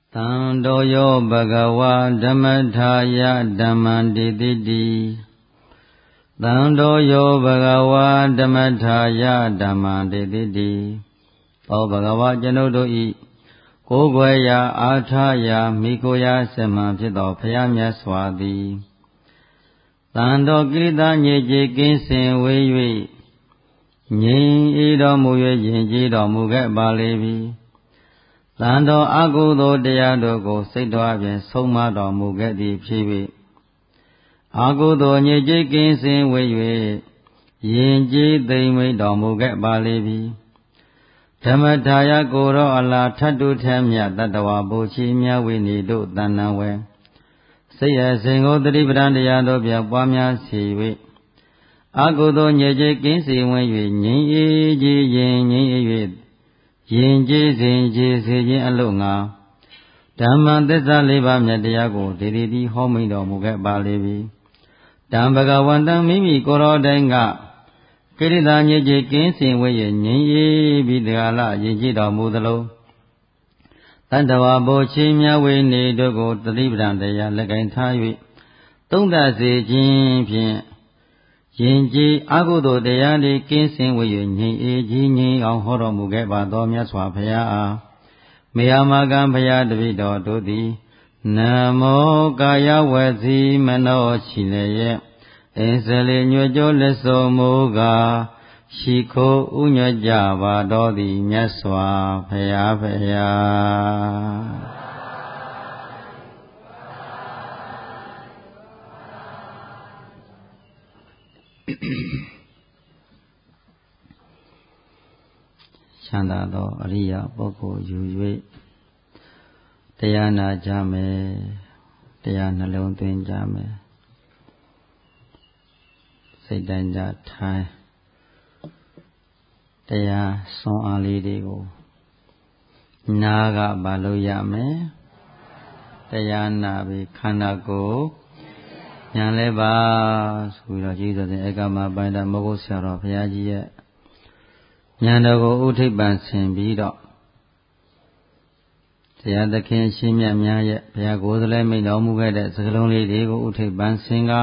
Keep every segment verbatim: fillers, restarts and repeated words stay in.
တံတောယောဘဂဝါဓမ္မထာယဓမ္မံတိတိတိတံတောယောဘဂဝါဓမ္မထာယဓမ္မံတိတိတိဩဘဂဝါကျွန်ုပ်တို့ဤကိုယ်ွယ်ရာအာထာယာမိကိုရာစမံဖြစ်သောဘုရားမြတ်စွာသည်တံတော်ကိရိတာညေကြေကင်းစင်ဝေး၍ငြိမ်ဤတော်မူ၍ယင်ကြည်တော်မူခဲ့ပါလေပြီတန်တော်အကုသိုလ်တရားတို့ကိုစိတ်တော်ဖြင့်ဆုံးမတော်မူခဲ့သည်ဖြစ်၍အကုသိုလ်ညစ်ကြေးကင်းစင်ဝေ၍ယင်ကြည်သိမ့်မိတ်တော်မူခဲ့ပါလေပြီဓမ္မထာယကိုရောအလားထတ်တုထဲမြတ်တတ္တဝါဘုချီမြဝိနေတို့တဏ္ဏဝေစိတ်ရစဉ်ကိုတတိပဒံတရားတို့ပြပွားများစေ၍အကုသိုလ်ညစ်ကြေးကင်းစင်ဝေ၍ငြိမ်အေးကြီးရင်ငြိမ်အေး၍ယင်ကြည်စဉ်ကြည်စေခြင်းအလို့ငါဓမ္မသစ္စာလေးပါးမြတ်တရားကိုဒေဒီတိဟောမိန်တော်မူခဲ့ပါလေပြီတံဘဂဝန္တံမိမိကိုယ်တော်တိုင်ကကိရိတာညစ်ကြေးကင်းစင်ဝေ၍ငြိမ်အေးပြီးတကားလယင်ကြည်တော်မူသလိုတတ္တဝါဘုချင်းမြဝေနေတို့ကိုတတိပဒံတရားလက်ကင်ထား၍သုံးသပ်စေခြင်းဖြင့်ယင်ကြည်အကုသိုလ်တရားတွေကင်းစင်ဝေ၍ငြိမ်အေးကြီးငြိမ်အောင်ဟောတော်မူခဲ့ပါသောမြတ်စွာဘုရားအားမေယမကံဘုရားတပည့်တော်တို့သည်နမောကာယဝစီမနောရှိလျက်အင်းစလေညွတ်ကြောလက်စုံမူကားရှိခိုးဥညွတ်ကြပါတော်သည်မြတ်စွာဘုရားဘုရားချမ်းသာသောအရိယပုဂ္ဂိုလ်ယူ၍တရားနာကြမယ်တရားနှလုံးသွင်းကြမယ်စိတ်တိုင်းကြထိုင်တရားဆွမ်းအားလေးတွေကိုနားကဘာလို့ရမယ်တရားနာပြီးခန္ဓာကိုယ်ဉာဏ်လည်းပါဆိုပြီးတော့ကြီးဆိုတဲ့ဧကမပိုင်တမဟုတ်ဆရာတော်ဘုရားကြီးရဲ့ဉာဏ်တော်ကိုဥထိပ်ပန်ဆင်ပြီးတော့တရားသခင်ရှင်မြတ်များရဲ့ဘုရားကိုယ်စားလှယ်မိန့်တော်မူခဲ့တဲ့စကားလုံးလေးတွေကိုဥထိပ်ပန်ဆင်က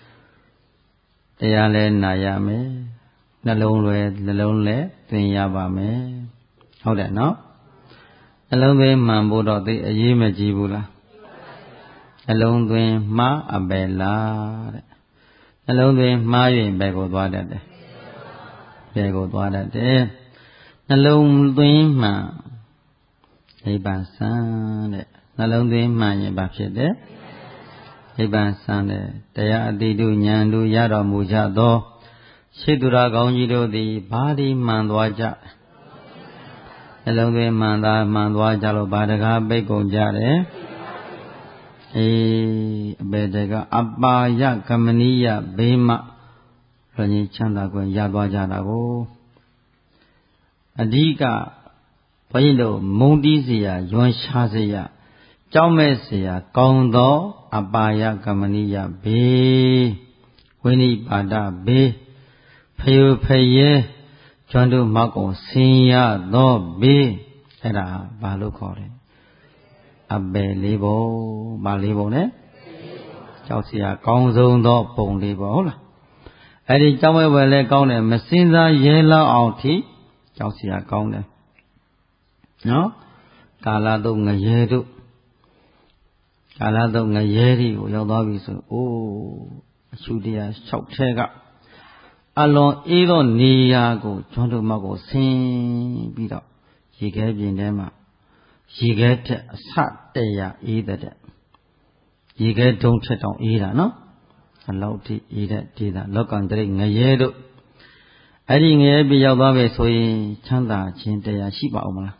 တရားလဲနာရမယ်နှလုံးလွယ်နှလုံးလဲသင်ရပါမယ်ဟုတ်တယ်နော်နှလုံးသွင်းမှန်ဖို့တော့သိအရေးမကြီးဘူးလားနှလုံးသွင်းမှားအပယ်လားတဲ့နှလုံးသွင်းမှားရင်ဘယ်ကိုသွားတတ်တယ်ဘယ်ကိုသွားတတ်တယ်နှလုံးသွင်းမှန်နိဗ္ဗာန်ဆန်းတဲ့နှလုံးသွင်းမှန်ရင်ဘာဖြစ်တယ်နိဗ္ဗာန်ဆန်းတဲ့တရားအတိတုဉာဏ်တို့ရတော်မူကြသောရှိသူရာကောင်းကြီးတို့သည်ဘာဒီမှန်သွားကြနှလုံးသွင်းမှန်သာမှန်သွားကြလို့ဘာတကားပိတ်ကုန်ကြတယ်အေးအပေတကအပါယကမနိယဘေးမှလွန်ကြီးချမ်းသာခွင့်ရသွားကြတာကိုအဓိကဘုန်းကြီးတို့မုံတီးเสียယွန်ရှားเสียကြောက်မဲ့เสียကောင်းသောအပါယကမနိယဘေးဝိနိပါဒဘေးဖယုဖယဲကျွမ်းတို့မောက်ကုန်ဆင်းရသောဘေးအဲ့ဒါဘာလို့ခေါ်လဲအပယ်လေးပုံဘာလေးပုံလဲကြောက်เสียကောင်းဆုံးသောပုံလေးပုံဟုတ်လားအဲ့ဒီကြောက်မဲ့ပဲလဲကောင်းတယ်မစင်စားရဲလောက်အောင်ထိကြောက်เสียကောင်းတယ်နော်ကာလတုငရဲတို့ကာလတုငရဲတွေကိုရောက်သွားပြီဆိုအိုးအရှုတရား၆ထဲကအလွန်အေးသောနေရာကိုကျွန်းတို့မောက်ကိုဆင်းပြီးတော့ရေခဲပြင်ထဲမှာရေခဲထက်အဆတရာအေးတဲ့ရေခဲတုံးထက်တောင်အေးတာနော်အလောက်ထိအေးတဲ့ဒေသလောကံတရိငရဲတို့အဲ့ဒီငရဲပြရောက်သွားပြီဆိုရင်ချမ်းသာခြင်းတရားရှိပါဦးမလား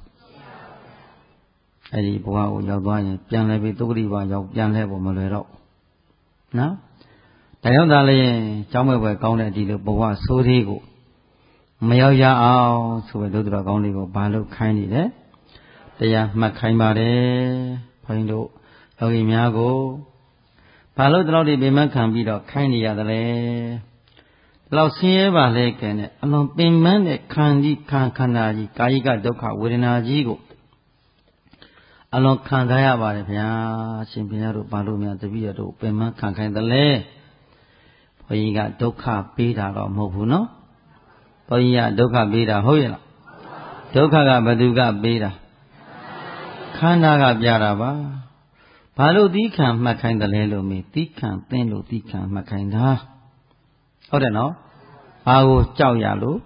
အဲ့ဒီဘဝကိုရောက်သွားရင်ပြန်လဲပြီးသုခတိဘဝရောက်ပြန်လဲဖို့မလွယ်တော့နော်ဒါကြောင့်သာလည်းကျောင်းမဲ့ပဲကောင်းတဲ့ဒီလိုဘဝဆိုးသေးကိုမရောက်ရအောင်ဆိုပဲတို့တော်ကောင်းလေးကိုဘာလို့ခိုင်းနေလဲတရားမှတ်ခိုင်းပါတယ်ဘုန်းကြီးတို့ယောဂီများကိုဘာလို့ဒီလောက်ဒီပင်မခံပြီးတော့ခိုင်းနေရတယ်လဲဒီလောက်ဆင်းရဲပါလေကဲနဲ့အလွန်ပင်ပန်းတဲ့ခန္ဒီခန္ခန္ဓာကြီးကာယိကဒုက္ခဝေဒနာကြီးကို along Kankaya Barabia, Simpiano Balumia, the Via, Pema Kankai the Lay. For you got Doka Beta or Mobuno. For you got Doka Beta Hoya. Doka Baduga Beta. Kanaga Biaraba. Palo Dikam Makinda Lelo me, Dikam, Tenlo Dikam Makinda. Oh, no. I will chow yalo.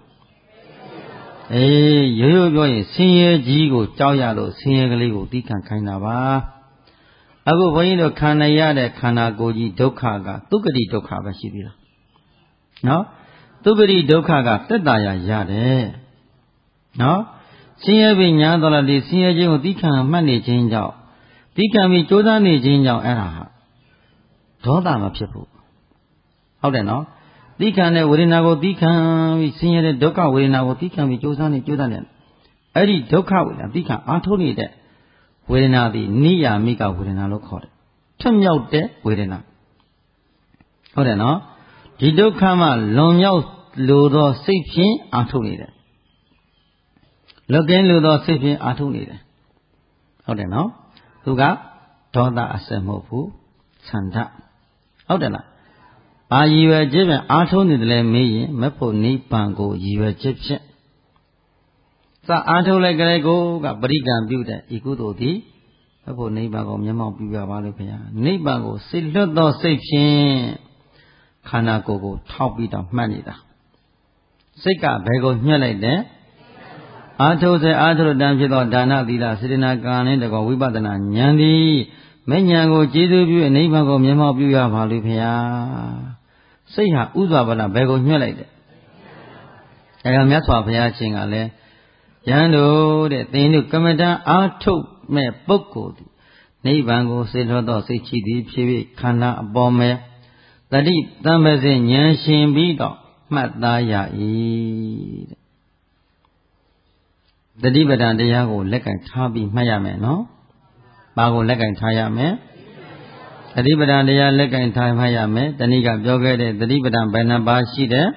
Eh, yo yo, senior Jigo, chow yalo, senior Lego, Dikan Kainava. I will wait to Kanayada Kanagoji Dokaga, Tukadi Dokaba Shibira. No? Tukadi Dokaga, Tedaya Yade. No? Senior Vinyadola, the senior Jigo Dikan Money change out. Dikan be Jodani change out era. Dodama people. How then, no? Dikan Wurinago Dikan, senior Doka Wurinago Dikan, which was on the Jordan. Eddie Doka will have Dikan, Antony there. Wurina the Nia Mika Wurina local. Tum out there, Wurina. Oh, then, no? The Dokama, long out, Ludo, Sapien, Antony there. Look in Ludo, Sapien, Antony there. Oh, then, no? Luga, Tonda Asemopu, Santa. Oh, then, Are you a jib and Antony the Lame, Mapo Nipango, you a jib ship? So Anto like I go, got Brigan Buda, Igudo, Mapo Nipango, Yamo Buga Valipia, Nipango, Sildo Sapien, Kanago, top bit of Manida. Sika, Bego, Nyale there. Anto the Anto Damjido Dana Dila, Sidina Gan, the Wibadana, Yandi, Menyango, Jidu, and Nipango, Yamo Buga Valipia. Say ha Uzabana Bego Nyalade. I am Yaswa Piaching Ale. Yando, the thing you come down, I took me Boko. Nibango, Silhodo, Sichi, Pivi, Kana, Bombe. The deep Damazin Yanshin Bido, Mataya E. The Dibadan de Yago, Lekan Tabi, Mayame, no? Bago Lekan Tayame. The Dibadan de Lekan Tayame, the Niga Yoga, the Dibadan Banaba Shida.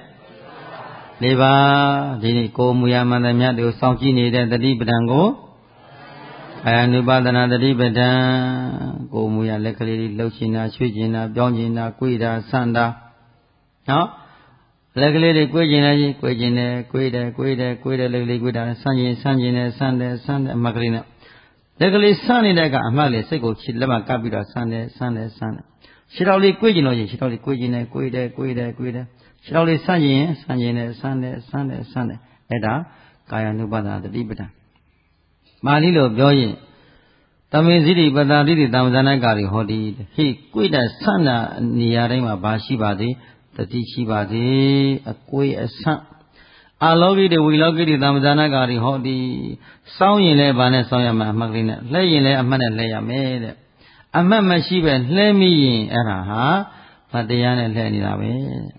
Leva, Dinico Muyama, the Madu, Sankini, the Dibadango. And Nubadana, the Dibadan, Go Muya, Lekali, Lochina, Swigina, Jongina, Quida, Sanda. No? Legally, Quidina, Quidina, Quida, Quida, Quida, Liquida, Sanji, Sanjina, Sunday, Sunday, Magrina. Legally, Sunny Lega, Mali, Sego, Chilama, Capita, Sunday, Sunday, Sunday. She only Quidino, she only Quidina, Quida, Quida, Quida. She only Sanji, Sanjina, Sunday, Sunday, Sunday. Eda, Kaya Nubada, the Dibita. Malilo, Joy. Tamizidi, but I did it down the Nagari Hodi. He quit a Sana, Niarema, Bashibadi. The Tichibadi, a quay a son. I love it, we love it, Damdana Gari Hodi, Sound in Lebana Soyama Magrina, lay in a man and lay a maid. A mamma she went, lay me in Eraha, but the Yana Lenny away.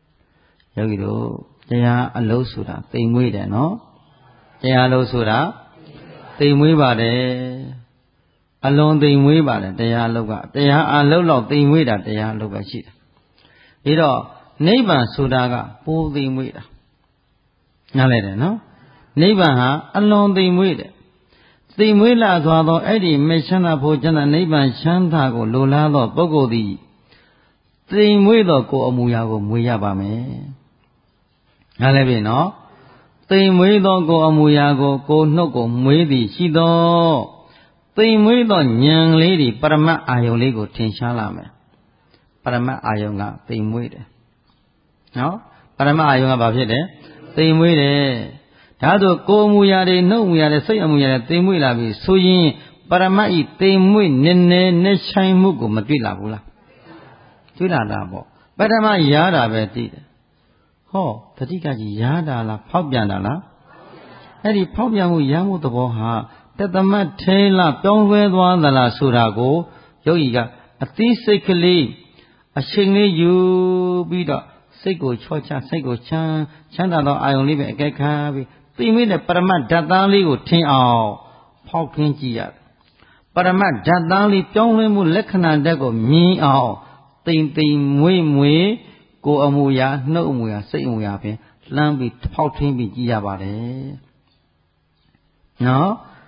Yogido, they are a low suda, they move it, no? They are low suda, they move about it. Alone they move about it, they are low, they are a low log, they move that they are low shit. It all, neighbor Sudaga, pull the with. Now let it know. Neighbor ha, alone the with. The Mila Zado Eddie Meshana Pojana neighbor Shantago, Lolado, Bogodi. The Muido go Muyago Muyabame. Now let it know. The Muido go Muyago, go no go Muidi, Shido. The Muido young lady, Parama Ayolego Tinshalame. Parama Ayonga, they wait. No? Parama Ayonga Babjede, they wait. Tado go muyade, no muyade, say a muyade, they willabi, suyin, Paramai, they win, nene, neshine mugu, Matila Bula. Tula dabo. Parama Yada Betty. Ho, Tatikaji Yada la, Popiana la. Eddie Popiamu Yamu the Boha, that the mat tailor, don't wear one the la Surago, Yogiga, a theoretically. A shingly you be the Sego Chocha, Sego Chan, Chandalo, I only be a gay They made a Paramat Dadali would tin out, Pau Kingia. Paramat Dadali, Tongu Lekana Dago, me out, Ting Ting Mui Mui, Go Amuya, no Muya, say Muyapi, Lambi, Pau Timbi Giabare. No?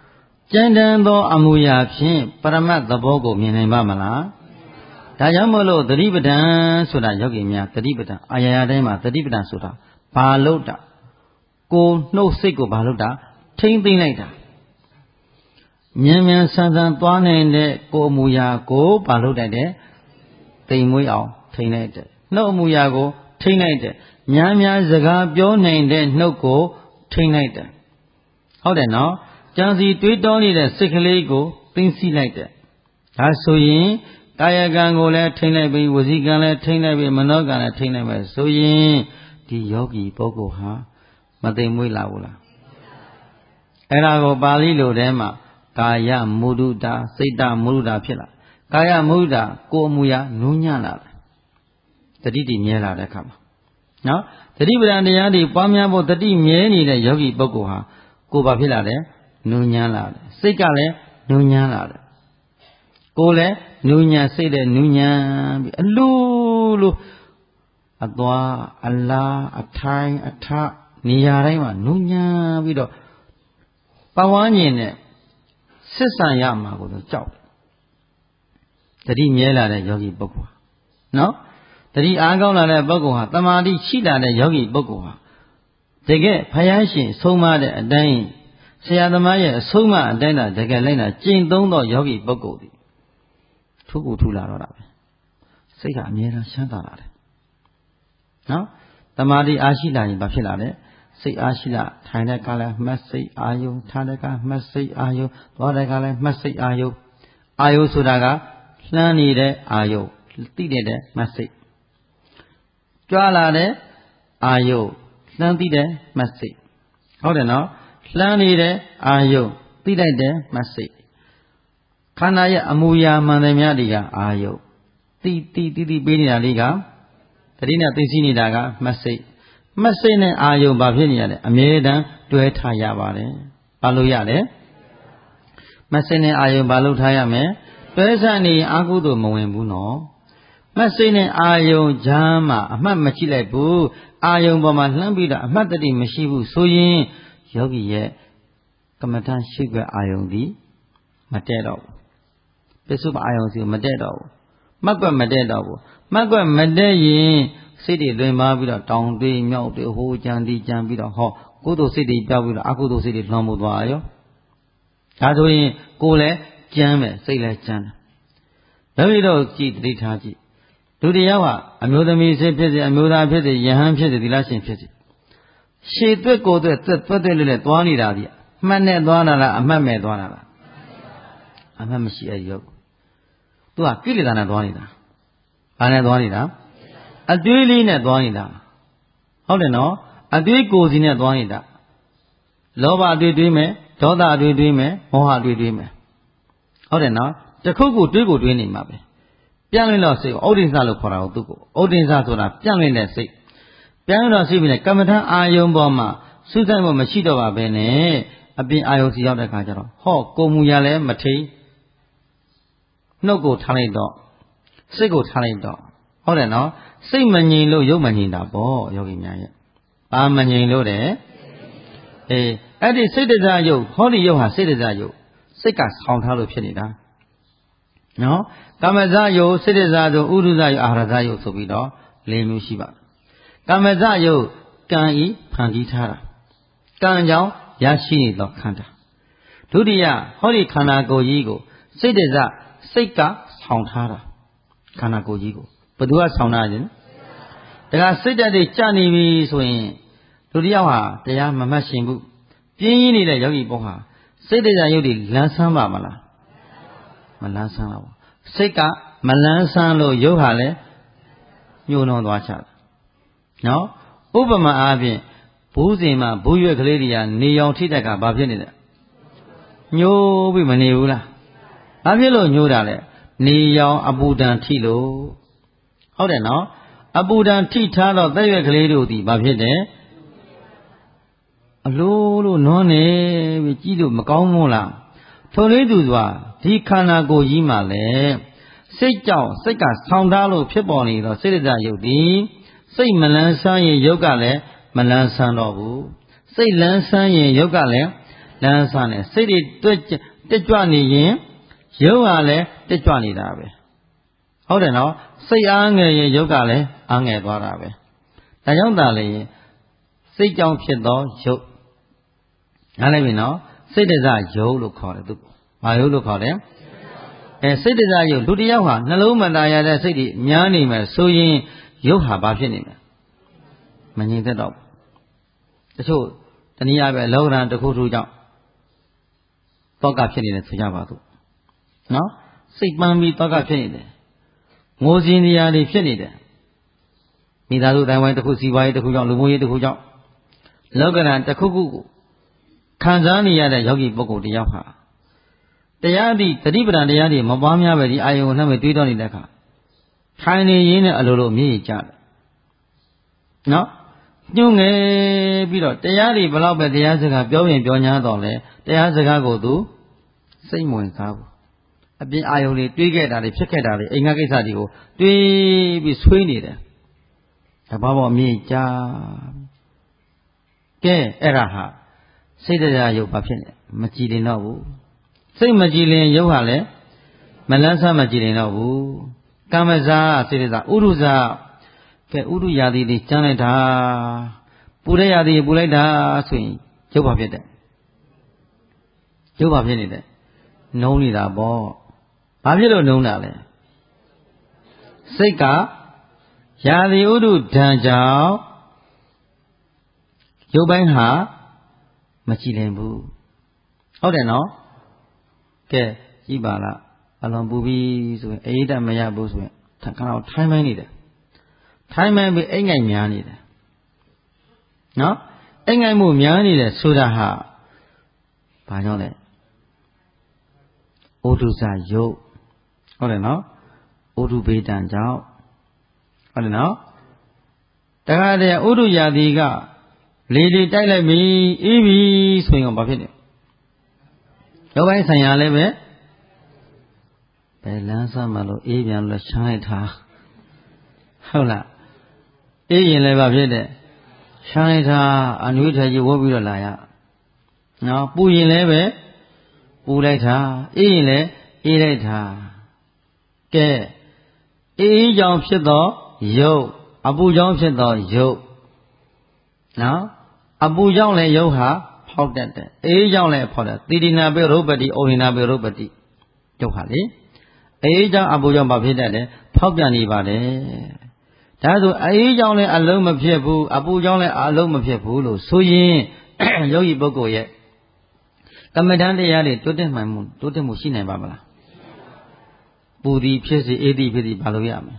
ကြမ်းတမ်းသောအမူအရာဖြင့်ပရမတ်သဘောကိုမြင်နိုင်ပါမလားဒါကြောင့်မို့လို့သတိပဋ္ဌာန်ဆိုတာယောဂီများသတိပဋ္ဌာန်အာရရာတိုင်းမှာသတိပဋ္ဌာန်ဆိုတာဘာလို့တာကိုနှုတ်စိတ်ကိုဘာလို့တာထိမ့်သိမ့်လိုက်တာမြန်မြန်ဆန်ဆန်သွားနိုင်တဲ့ကိုအမူအရာကိုဘာလို့တိုက်တဲ့တိမ်မွေးအောင်ထိမ့်လိုက်တဲ့နှုတ်အမူအရာကိုထိမ့်လိုက်တဲ့များများစကားပြောနိုင်တဲ့နှုတ်ကိုထိမ့်လိုက်တဲ့ဟုတ်တယ်နော်ကြံစီတွေးတောနေတဲ့စိတ်ကလေးကိုသိမ့်စီလိုက်တဲ့ဒါဆိုရင်ကာယကံကိုလည်းထိမ့်လိုက်ပြီးဝစီကံလည်းထိမ့်လိုက်ပြီးမနောကံလည်းထိမ့်လိုက်မယ်ဆိုရင်ဒီယောဂီပုဂ္ဂိုလ်ဟာမသိမ်မွေးလာဘူးလားအဲ့ဒါကိုပါဠိလိုထဲမှာကာယမုဒုတာစိတ်တမုဒုတာဖြစ်လာကာယမုဒုတာကိုယ်အမူအရာနူးညံ့လာတယ်တတိတိမြဲလာတဲ့အခါမှာနော်တတိပဒံတရားတွေပွားများဖို့တတိမြဲနေတဲ့ယောဂီပုဂ္ဂိုလ်ဟာကိုယ်ဘာဖြစ်လာတယ်နူးညံ့လာတယ်စိတ်ကလည်းနူးညံ့လာတယ်ကိုယ်လည်းနူးညံ့စိတ်လည်းနူးညံ့ပြီးအလိုလိုအသွားအလားအထိုင်အထနေရာတိုင်းမှာနူးညံ့ပြီးတော့ပဝန်းကျင်နဲ့စစ်ဆန်ရမှာကိုတော့ကြောက်တယ်တတိမြဲလာတဲ့ယောဂီပုဂ္ဂိုလ်နော်တတိအားကောင်းလာတဲ့ပုဂ္ဂိုလ်ဟာတမာတိရှိလာတဲ့ယောဂီပုဂ္ဂိုလ်ဟာတကယ်ဘုရားရှင်ဆုံးမတဲ့အတိုင်းဆရာသမားရဲ့အဆုံးမအတိုင်းသာတကယ်လိုက်တာကျင့်သုံးသောယောဂီပုဂ္ဂိုလ်သည်ထူးကိုထူးလာတော့တာပဲစိတ်ကအမြဲတမ်းချမ်းသာလာတယ်နော်တမာတိအားရှိလာရင်ဘာဖြစ်လာလဲစိတ်အားရှိလာထိုင်တဲ့ကလည်းမှတ်စိတ်အာယုထားတဲ့ကမှတ်စိတ်အာယုသွားတဲ့ကလည်းမှတ်စိတ်အာယုအာယုဆိုတာကလှမ်းနေတဲ့အာယုသိတဲ့မှတ်စိတ်ကြွားလာတဲ့အာယုလှမ်းသိတဲ့မှတ်စိတ်ဟုတ်တယ်နော်လှမ်းနေတဲ့အာယုသိလိုက်တဲ့မှတ်စိတ်ခန္ဓာရဲ့အမူအရာမှန်တယ်များတွေကအာယုတိတိတိတိပေးနေတာလေးကတတိနဲ့သိသိနေတာကမှတ်စိတ်မှတ်စိတ်နဲ့အာယုဘာဖြစ်နေရလဲအမြဲတမ်းတွဲထားရပါတယ်ဘာလို့ရလဲမှတ်စိတ်နဲ့အာယုဘာလို့ထားရမလဲတွဲဆနေအာဟုသို့မဝင်ဘူးနော်မှတ်စိတ်နဲ့အာယုဂျမ်းမှာအမှတ်မကြည့်လိုက်ဘူးအာယုပေါ်မှာလှမ်းပြီးတော့အမှတ်တတိမရှိဘူးဆိုရင်ယောဂီရဲ့ကမ္မထရှိခွဲအာယုသည်မတည့်တော့ဘူးပစ္စုပ္ပအာယုစီမတည့်တော့ဘူးမှတ်ကွက်မတည့်တော့ဘူးမှတ်ကွက်မတည့်ရင်စိတ်တွေလွင်ပါပြီးတော့တောင်တွေးမြောက်တွေးဟိုးကြံဒီကြံပြီးတော့ဟောကုသိုလ်စိတ်တွေပြောက်ပြီးတော့အကုသိုလ်စိတ်တွေလွန်မှုသွားရောဒါဆိုရင်ကိုယ်လည်းကြမ်းမယ်စိတ်လည်းကြမ်းတယ်ဘယ်လိုတော့ကြည်တိထားကြည့်လူတရားကအမျိုးသမီးဖြစ်စေအမျိုးသားဖြစ်စေယဟန်ဖြစ်စေသီလရှင်ဖြစ်စေရှည်သွက်ကိုသွက်သွက်သွက်သွက်လေးနဲ့သွားနေတာဒီအမှတ်နဲ့သွားတာလားအမှတ်မဲ့သွားတာလားအမှတ်မရှိအဲ့ရုပ်သူကကိလေသာနဲ့သွားနေတာဘာနဲ့သွားနေတာအတွေးလေးနဲ့သွားနေတာဟုတ်တယ်နော်အတွေးကိုယ်စီနဲ့သွားနေတာလောဘအတွေးတွေးမယ်ဒေါသအတွေးတွေးမယ်မောဟအတွေးတွေးမယ်ဟုတ်တယ်နော်တခုခုတွေးကိုတွေးနေမှာပဲပြန့်လွင့်တော့စိတ်ကိုဩဒိစ္စလို့ခေါ်တာကိုသူ့ကိုဩဒိစ္စဆိုတာပြန့်လွင့်တဲ့စိတ်ပြန့်လွင့်တော့စိတ်ပြီးနဲ့ကမ္မထအာယုံပေါ်မှာစူးစိုက်မှုမရှိတော့ပါပဲနဲ့အပြင်အာယုံစီရောက်တဲ့အခါကျတော့ဟောကိုမူရလည်းမထိန်နှုတ်ကိုထားလိုက်တော့စိတ်ကိုထားလိုက်တော့ဟုတ်တယ်နော်စိတ်မငြိမ်လို့ရုပ်မငြိမ်တာပေါ့ယောဂီများရဲ့ဘာမငြိမ်လို့တဲ့အေးအဲ့ဒီစိတ်တစားရုပ်ဟောဒီရုပ်ဟာစိတ်တစားရုပ်စိတ်ကဆောင်းထားလို့ဖြစ်နေတာနော်ကမ္မဇယုတ်စိတ္တဇယုတ်ဥဒုဇယုတ်အာဟာရဇယုတ်ဆိုပြီးတော့၄မျိုးရှိပါတယ်ကမ္မဇယုတ်ကံဤဖန်တီးထားတာကံကြောင့်ရရှိနေသောခန္ဓာဒုတိယဟောဒီခန္ဓာကိုယ်ကြီးကိုစိတ္တဇစိတ်ကဆောင်ထားတာခန္ဓာကိုယ်ကြီးကိုဘယ်သူကဆောင်ထားခြင်းဒါကစိတ်ဓာတ်တွေကြနေပြီဆိုရင်ဒုတိယဟာတရားမမှတ်ရှင်ဘူးပြင်းရင်းနေတဲ့ယောဂီပုဂ္ဂိုလ်ဟာစိတ္တဇယုတ်တွေလန်းဆန်းပါမလားမလန်းဆန်းတော့ဘူးစိတ်ကမလန်းဆန်းလို့ရုပ်ဟာလည်းညှိုးနှောသွားချတယ်နော်ဥပမာအားဖြင့်ဘူးစင်မှာဘူးရွက်ကလေးတွေကနေရောင်ထိတဲ့ကဘာဖြစ်နေလဲညှိုးပြီးမနေဘူးလားဘာဖြစ်လို့ညှိုးတာလဲနေရောင်အပူဒဏ်ထိလို့ဟုတ်တယ်နော်အပူဒဏ်ထိထားတော့သက်ရွက်ကလေးတို့ဒီဘာဖြစ်တယ်အလိုးလို့နွမ်းနေပြီးကြည့်လို့မကောင်းဘူးလားထိုလေးသူစွာဒီခန္ဓာကိုယ်ကြီးမှာလေစိတ်ကြောင့်စိတ်ကဆောင်းထားလို့ဖြစ်ပေါ်နေတော့စိတ္တဇယုတ်ဒီစိတ်မလန်းဆန်းရင်ယုတ်ကလည်းမလန်းဆန်းတော့ဘူးစိတ်လန်းဆန်းရင်ယုတ်ကလည်းလန်းဆန်းတယ်စိတ်တွေတွက်တက်ကြွနေရင်ရုပ်ကလည်းတက်ကြွနေတာပဲဟုတ်တယ်နော်စိတ်အားငယ်ရင်ရုပ်ကလည်းအားငယ်သွားတာပဲဒါကြောင့်သာလေစိတ်ကြောင့်ဖြစ်သောရုပ်နားလည်ပြီနော်စိတ်တစရုပ်လို့ခေါ်တယ်သူဘာရုပ်လို့ခေါ်တယ်အဲစိတ်တစရုပ်လူတစ်ယောက်ဟာနှလုံးမသားရတဲ့စိတ်တွေများနေမယ်ဆိုရင်ရုပ်ဟာဘာဖြစ်နေမလဲမငြိမ်သက်တော့တချို့တနည်းအားဖြင့်လောကဓာတ်တစ်ခုခုကြောင့်တောကဖြစ်နေတယ်ဆိုကြပါစို့နော်စိတ်ပန်းပြီးတောကဖြစ်နေတယ်ငိုစင်တရားတွေဖြစ်နေတယ်မိသားစုတိုင်းဝိုင်းတစ်ခုစီပွားရေးတစ်ခုကြောင့်လူမျိုးရေးတစ်ခုကြောင့်လောကဓာတ်တစ်ခုခုကိုခံစားနေရတဲ့ယောဂီပုဂ္ဂိုလ်တယောက်ဟာတရားသည့်တတိပဒံတရားတွေမပွားများပဲဒီအာယုံနဲ့ပဲတွေးတော့နေတဲ့အခါထိုင်နေရင်းနဲ့အလိုလိုမြည်ကြတယ်နော်ညှို့ငယ်ပြီးတော့တရားတွေဘလောက်ပဲတရားစကားပြောရင်ပြော냐တော့လဲတရားစကားကိုသူစိတ်မဝင်စားဘူးအပြင်အာယုံတွေတွေးခဲ့တာတွေဖြစ်ခဲ့တာတွေအိမ်ငါကိစ္စတွေကိုတွေးပြီးဆွေးနေတယ်တဘာပေါ်မြည်ကြကဲအဲ့ဒါဟာစိတ်တရားရုပ်ဘာဖြစ်လဲမကြည်လင်တော့ဘူးစိတ်မကြည်လင်ရုပ်ဟာလည်းမလန်းဆန်းမကြည်လင်တော့ဘူးကာမဇာစိတ်တရားဥရုဇာကဲဥရုယာတိတွေကျမ်းလိုက်တာပူတဲ့ယာတိပူလိုက်တာဆိုရင်ရုပ်ဘာဖြစ်တယ်ရုပ်ဘာဖြစ်နေတယ်နှုံးနေတာပေါ့ဘာဖြစ်လို့နှုံးတာလဲစိတ်ကယာတိဥရုဓာန်ကြောင့်ရုပ်ပိုင်းဟာမကြည်လင်ဘူးဟုတ်တယ်နော်ကဲကြည့်ပါလားအလွန်ပူပြီးဆိုရင်အေးတမရဘူးဆိုရင်ခဏတော့ထိုင်းမိုင်းနေတယ်ထိုင်းမိုင်းပြီးအိမ်ငိုက်များနေတယ်နော်အိမ်ငိုက်မှုများနေတယ်ဆိုတာဟာဘာကြောင့်လဲဩဒုစယုတ်ဟုတ်တယ်နော်ဩဒုဘေတံကြောင့်ဟုတ်တယ်နော်တခါတည်းဩဒုယာတိကလေလေတိုက်လိုက်ပြီအေးပြီဆိုရင်ဘာဖြစ်လဲယောဂိုင်းဆိုင်ရာလည်းပဲဘယ်လန်းစမ်းမလို့အေးပြန်လို့ရှမ်းလိုက်တာဟုတ်လားအေးရင်လည်းဘာဖြစ်တဲ့ရှမ်းလိုက်တာအနွေးထည်ကြီးဝတ်ပြီးတော့လာရနော်ပူရင်လည်းပဲပူလိုက်တာအေးရင်လည်းအေးလိုက်တာကဲအေးကြောင့်ဖြစ်သောရုပ်အပူကြောင့်ဖြစ်သောရုပ်နော်အပူကြောင့်လည်းရုပ်ဟာဖောက်တတ်တယ်အေးကြောင့်လည်းဖောက်တယ်သီတိနာပေရုပ်ပတိဩရိနာပေရုပ်ပတိရုပ်ဟာလေအေးကြောင့်အပူကြောင့်ဘာဖြစ်တတ်လဲဖောက်ပြန်နေပါတယ်ဒါဆိုအေးကြောင့်လည်းအလုံးမဖြစ်ဘူးအပူကြောင့်လည်းအလုံးမဖြစ်ဘူးလို့ဆိုရင်ယောဂီပုဂ္ဂိုလ်ရဲ့ကမ္မဋ္ဌာန်းတရားတွေတိုးတက်မှန်မှုတိုးတက်မှုရှိနိုင်ပါမလားပူသည်ဖြစ်စေအေးသည်ဖြစ်သည်ဘာလို့ရမလဲ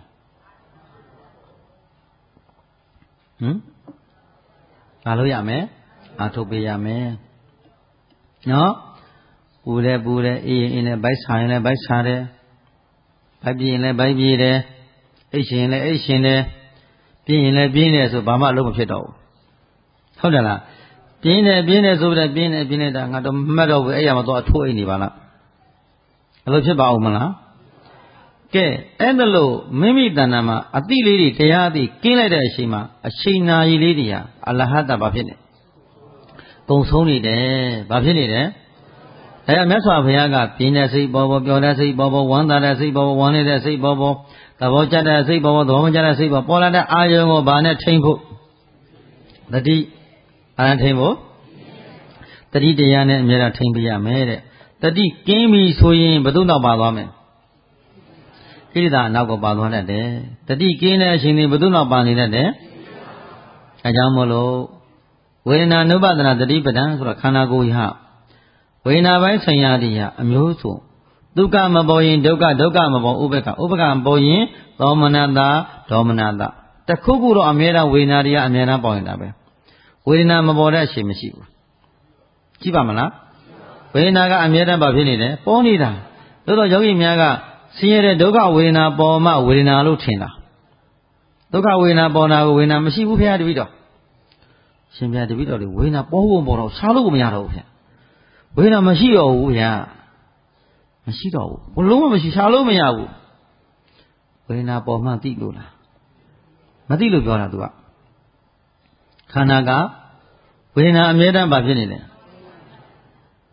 ဟမ်ဘာလို့ရမလဲအာထုတ်ပေးရမယ်နော်ပူတယ်ပူတယ်အေးရင်အေးတယ်ဗိုက်ဆာရင်လည်းဗိုက်ဆာတယ်ဗိုက်ပြင်းရင်လည်းဗိုက်ပြေးတယ်အိတ်ရှင်ရင်လည်းအိတ်ရှင်တယ်ပြင်းရင်လည်းပြင်းတယ်ဆိုဘာမှလုံးမဖြစ်တော့ဘူးဟုတ်တယ်လားပြင်းတယ်ပြင်းတယ်ဆိုပြီးပြင်းတယ်ပြင်းနေတာငါတော့မှတ်တော့ဘူးအဲ့ရမှာတော့အထိုးအိတ်နေပါလားဘယ်လိုဖြစ်ပါဦးမလားကဲအဲ့ဒါလို့မိမိတဏ္ဍာမှာအတိလေးတွေတရားအသိကင်းလိုက်တဲ့အချိန်မှာအချိန်နာရီလေးတွေဟာအလဟတဘာဖြစ်နေကုံဆုံးနေတယ်ဘာဖြစ်နေတယ်အဲမြတ်စွာဘုရားကပြင်းတဲ့စိတ်ပေါ်ပေါ်ပြောတဲ့စိတ်ပေါ်ပေါ်ဝမ်းသာတဲ့စိတ်ပေါ်ပေါ်ဝမ်းနေတဲ့စိတ်ပေါ်ပေါ်သဘောကျတဲ့စိတ်ပေါ်ပေါ်သဘောမကျတဲ့စိတ်ပေါ်ပေါ်လာတဲ့အာယုံကိုဘာနဲ့ထိမ့်ဖို့တတိအာထိမ့်ဖို့တတိတရားနဲ့အမြဲတမ်းထိမ့်ပြရမယ်တဲ့တတိကင်းပြီဆိုရင်ဘယ်သူနောက်ပါသွားမယ်ကိရိတာအနောက်ကိုပါသွားတတ်တယ်တတိကင်းတဲ့အချိန်တွေဘယ်သူနောက်ပါနေတတ်တယ်အဲကြောင့်မို့လို့ဝေဒနာနုပဒနာတတိပဒံဆိုတော့ခန္ဓာကိုယ်ဟာဝေဒနာပိုင်းဆိုင်ရာတွေဟာအမျိုးစုံဒုက္ခမပေါ်ရင်ဒုက္ခဒုက္ခမပေါ်ဥပ္ပခဥပ္ပခမပေါ်ရင်သောမနတာဒေါမနတာတခုခုတော့အမြဲတမ်းဝေဒနာတွေကအမြဲတမ်းပေါ်နေတာပဲဝေဒနာမပေါ်တဲ့အချိန်မရှိဘူးကြည့်ပါမလားဝေဒနာကအမြဲတမ်းပါဖြစ်နေတယ်ပေါ်နေတာသို့တော့ယောဂီများကဆင်းရဲတဲ့ဒုက္ခဝေဒနာပေါ်မှဝေဒနာလို့ထင်တာဒုက္ခဝေဒနာပေါ်တာကိုဝေဒနာမရှိဘူးဖေရတပည့်တော်ရှင်ပြတပည့်တော်တွေဝေဒနာပေါ်ဖို့ပေါ်တော့ရှားလို့မရတော့ဘူးဖေဝေဒနာမရှိတော့ဘူးဗျာမရှိတော့ဘူးဘလုံးမမရှိရှားလို့မရဘူးဝေဒနာပေါ်မှသိလို့လားမသိလို့ပြောတာသူကခန္ဓာကဝေဒနာအမြဲတမ်းပါဖြစ်နေတယ်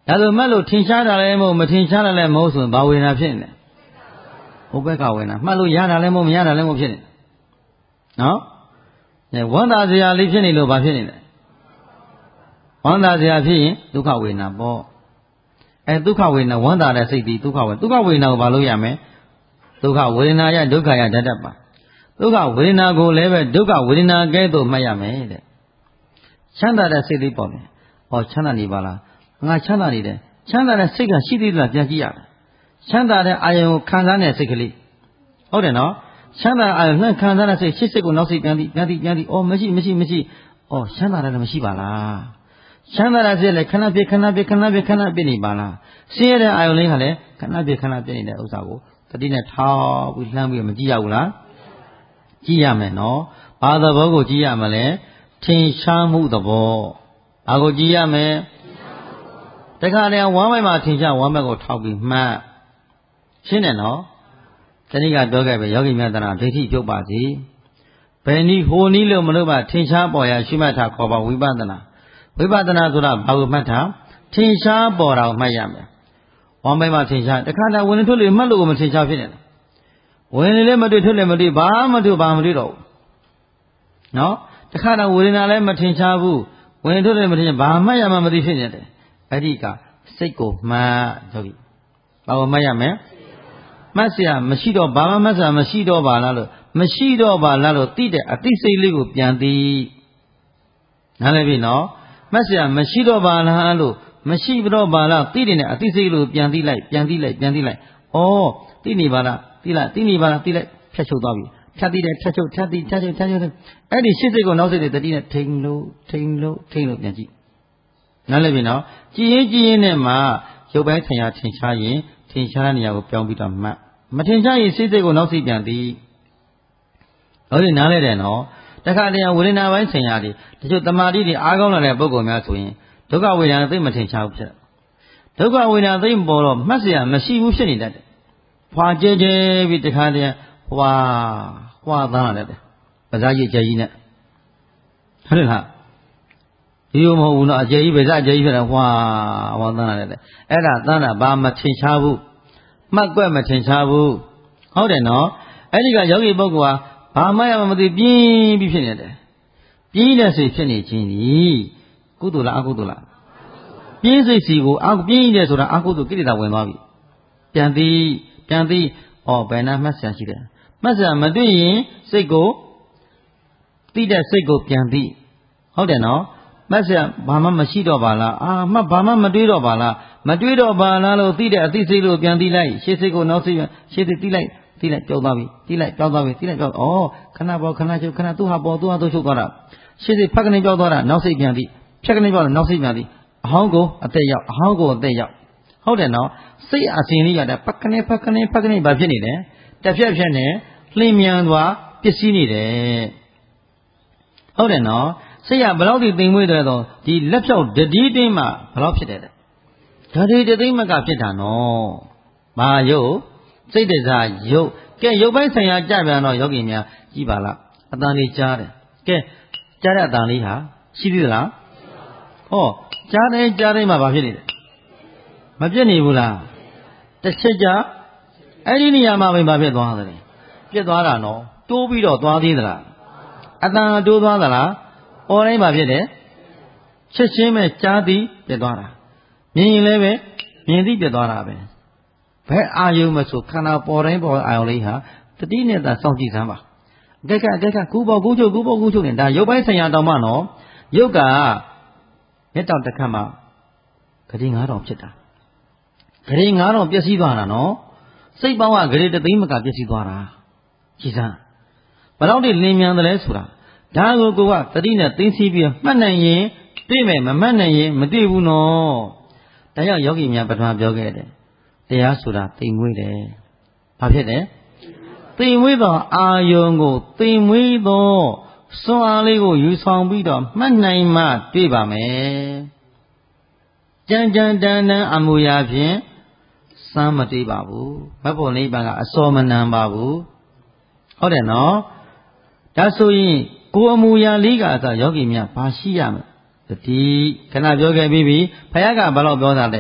ဒါဆိုမှတ်လို့ထင်ရှားတာလည်းမဟုတ်မထင်ရှားတာလည်းမဟုတ်ဆိုရင်ဘာဝေဒနာဖြစ်နေလဲဥပေက္ခဝေဒနာမှတ်လို့ရတာလည်းမဟုတ်မရတာလည်းမဟုတ်ဖြစ်နေနော်ဝမ်းသာစရာလေးဖြစ်နေလို့ဘာဖြစ်နေလဲဝမ်းသာစရာဖြစ်ရင်ဒုက္ခဝေဒနာပေါ့အဲဒုက္ခဝေဒနာဝမ်းသာတဲ့စိတ်ဒီဒုက္ခဝေဒနာဒုက္ခဝေဒနာကိုဘာလို့ရမလဲဒုက္ခဝေဒနာရဒုက္ခရဓာတ်တပါဒုက္ခဝေဒနာကိုလည်းပဲဒုက္ခဝေဒနာကဲ့သို့မှတ်ရမယ်တဲ့ချမ်းသာတဲ့စိတ်လေးပေါ့လေဟောချမ်းသာနေပါလားငါချမ်းသာနေတယ်ချမ်းသာတဲ့စိတ်ကရှိသေးလားပြန်ကြည့်ရတယ်ချမ်းသာတဲ့အာယုံကိုခံစားတဲ့စိတ်ကလေးဟုတ်တယ်နော်ချမ်းသာအာယုံနှံခံစားတဲ့စိတ်ရှစ်စိတ်ကိုနောက်စိတ်ပြန်ပြီးပြန်ပြီးပြန်ပြီးအော်မရှိမရှိမရှိအော်ချမ်းသာတယ်လည်းမရှိပါလားချမ်းသာတဲ့စိတ်လည်းခဏပြခဏပြခဏပြခဏပြနေပါလားဆင်းရဲတဲ့အာယုံလေးကလည်းခဏပြခဏပြနေတဲ့ဥစ္စာကိုတတိနဲ့ထောက်ပြီးလှမ်းပြီးမကြည့်ရဘူးလားကြည့်ရမယ်နော်ဘာသဘောကိုကြည့်ရမလဲထင်ရှားမှုသဘောဘာကိုကြည့်ရမယ်တခါတည်းဝမ်းမိုက်မှာထင်ရှားဝမ်းဘက်ကိုထောက်ပြီးမှတ်ရှင်းတယ်နော်တနည်းကပြောခဲ့ပဲယောဂီများတနာဒိဋ္ဌိပြုတ်ပါစေဘယ်နည်းဟိုနည်းလို့မလို့ပါထင်ရှားပေါ်ရရှိမှတ်တာခေါ်ပါဝိပဿနာဝိပဿနာဆိုတာဘာကိုမှတ်တာထင်ရှားပေါ်တာကိုမှတ်ရမယ်ဝမ်းမိုက်မှာထင်ရှားတခါတည်းဝင်ထွက်လို့မှတ်လို့မထင်ရှားဖြစ်နေတယ်ဝင်လေလည်းမတွေ့ထွက်လည်းမတွေ့ဘာမှမတွေ့ဘာမှမတွေ့တော့ဘူးနော်တခါတည်းဝေဒနာလည်းမထင်ရှားဘူးဝင်ထွက်လည်းမထင်ရှားဘာမှရမှမသိဖြစ်နေတယ်အဲ့ဒီကစိတ်ကိုမှတ်ယောဂီဘာကိုမှတ်ရမလဲမှတ်เสียမရှိတော့ဘာမှမှတ်စရာမရှိတော့ပါလားလို့မရှိတော့ပါလားလို့သိတဲ့အသိစိတ်လေးကိုပြန်သိနားလည်ပြီနော်မှတ်เสียမရှိတော့ပါလားလို့မရှိတော့ပါလားသိတဲ့အသိစိတ်လို့ပြန်သိလိုက်ပြန်သိလိုက်ပြန်သိလိုက်ဩသိနေပါလားသိလိုက်သိနေပါလားသိလိုက်ဖြတ်ချုပ်သွားပြီဖြတ်သိတယ်ဖြတ်ချုပ်ဖြတ်သိဖြတ်ချုပ်ဖြတ်ချုပ်အဲ့ဒီရှစ်စိတ်ကိုနောက်စိတ်တွေတတိနဲ့ထိန်လို့ထိန်လို့ထိန်လို့ပြန်ကြည့်နားလည်ပြီနော်ကြည်ရင်ကြည်ရင်နဲ့မှရုပ်ပိုင်းဆင်ရထင်ရှားရင်ထင်ရှားတဲ့နေရာကိုပြောင်းပြီးတော့မှတ်မထင်ရှားရင်စိတ်စိတ်ကိုနောက်စိတ်ပြန်သိဟုတ်ပြီနားလဲတယ်နော်တခါတည်းဝေဒနာပိုင်းဆင်ရတွေတချို့တမာတိတွေအားကောင်းလာတဲ့ပုဂ္ဂိုလ်များဆိုရင်ဒုက္ခဝေဒနာသိမထင်ရှားဘူးဖြစ်ဒုက္ခဝေဒနာသိပေါ်တော့မှတ်เสียမရှိဘူးဖြစ်နေတတ်တယ်ဖွာကျဲကျဲပြီးတခါတည်းဟွာဟွာသားရတယ်ပဇာကြီးကျဲကြီးနဲ့ဟုတ်တယ်လားဒီလိုမဟုတ်ဘူးနော်အကျဲကြီးပဲစအကျဲကြီးဖြစ်တယ်ဟွာဟွာသားရတယ်အဲ့ဒါသားတာဘာမထင်ရှားဘူးမှတ်ကွက်မထင်ရှားဘူးဟုတ်တယ်နော်အဲ့ဒီကယောဂီပုဂ္ဂိုလ်ဟာဘာမှရမသိပြင်းပြီးဖြစ်နေတယ်ပြင်းတဲ့စိတ်ဖြစ်နေခြင်းဒီကုသိုလ်လားအကုသိုလ်လားပြင်းစိတ်စီကိုအပြင်းတယ်ဆိုတာအကုသိုလ်ကိလေသာဝင်သွားပြီပြန်သိပြန်သိဩဘယ်နာမှတ်ဆရာရှိတယ်မှတ်ဆရာမသိရင်စိတ်ကိုသိတဲ့စိတ်ကိုပြန်သိဟုတ်တယ်နော်မှတ်ဆရာဘာမှမရှိတော့ပါလားအာမှဘာမှမတွေးတော့ပါလားမတွေးတော့ပါလားလို့သိတဲ့အသိစိတ်လို့ပြန်သိလိုက်ရှေ့စိတ်ကိုနောက်စိတ်ရှေ့စိတ်သိလိုက်သိလိုက်ကြောက်သွားပြီသိလိုက်ကြောက်သွားပြီသိလိုက်ကြောက်ဩခဏပေါ်ခဏချုပ်ခဏသူ့ဟာပေါ်သူ့ဟာသူ့ချုပ်သွားတာရှေ့စိတ်ဖက်ကနေကြောက်သွားတာနောက်စိတ်ပြန်သိဖြက်ကနေကြောက်တာနောက်စိတ်ပြန်သိအဟောင်းကိုအသက်ရောက်အဟောင်းကိုအသက်ရောက်ဟုတ်တယ်နော်စိတ်အစဉ်လေးရတဲ့ဖက်ကနေဖက်ကနေဖက်ကနေဘာဖြစ်နေလဲတစ်ဖြက်ဖြက်နဲ့လှင်မြန်သွားပစ္စည်းနေတယ်ဟုတ်တယ်နော်စိတ်ကဘယ်လောက်ထိသိမ်မွေးတယ်တော့ဒီလက်ဖြောက်တတိတင်းမှဘယ်လောက်ဖြစ်တယ်လဲဓာတိတသိမ့်မကဖြစ်တာနော်ဘာယုတ်စိတ်တစားယုတ်ကဲယုတ်ပိုင်းဆိုင်ရာကြပြန်တော့ယောဂီများကြည်ပါလားအတန်လေးကြားတယ်ကဲကြားတဲ့အတန်လေးဟာရှိသေးသလားဟောကြားတယ်ကြားတယ်မှဘာဖြစ်နေလဲမပြတ်နေဘူးလားတစ်ချက်ကြားအဲ့ဒီနေရာမှာပဲဘာဖြစ်သွားသလဲပြတ်သွားတာနော်တိုးပြီးတော့သွားသေးသလားအတန်တိုးသွားသလားအော်တိုင်းဘာဖြစ်လဲချက်ချင်းပဲကြားသည်ပြတ်သွားတာမြင်ရင်လည်းပဲမြင်သည်ပြတ်သွားတာပဲဘယ်အာယုံမဆိုခန္ဓာပေါ်တိုင်းပေါ်အာယုံလေးဟာတတိနဲ့သာစောင့်ကြည့်စမ်းပါအကဲကအကဲကကူပေါ်ကူချုပ်ကူပေါ်ကူချုပ်နေဒါရုပ်ပိုင်းဆိုင်ရာတောင်မှနော်ရုပ်ကမျက်တောင်တစ်ခတ်မှဂရေငါးတောင်ဖြစ်တာဂရေငါးတောင်ပျက်စီးသွားတာနော်စိတ်ပေါင်းကဂရေတသိန်းမကပျက်စီးသွားတာကြည်စမ်းဘယ်တော့ဒီလင်းမြန်တယ်လဲဆိုတာဒါကိုကိုကတတိနဲ့သိသိပြီးမှတ်နိုင်ရင်တွေ့မယ်မမှတ်နိုင်ရင်မတွေ့ဘူးနော်ဒါကြောင့်ယောဂီများပထမပြောခဲ့တယ်တရားဆိုတာသိမ်မွေးတယ်ဘာဖြစ်လဲသိမ်မွေးသောအာယုံကိုသိမ်မွေးသောစွမ်းအားလေးကိုယူဆောင်ပြီးတော့မှတ်နိုင်မှတွေ့ပါမယ်ကြမ်းကြမ်းတမ်းတမ်းအမူအရာဖြင့်စမ်းမတွေ့ပါဘူးမတ်ဖို့နိဗ္ဗာန်ကအစောမနံပါဘူးဟုတ်တယ်နော်ဒါဆိုရင်ကိုယ်အမူအရာလေးကအစယောဂီများဘာရှိရမလဲတတိခဏပြောခဲ့ပြီးပြီဖယားကဘာလို့ပြောတာလဲ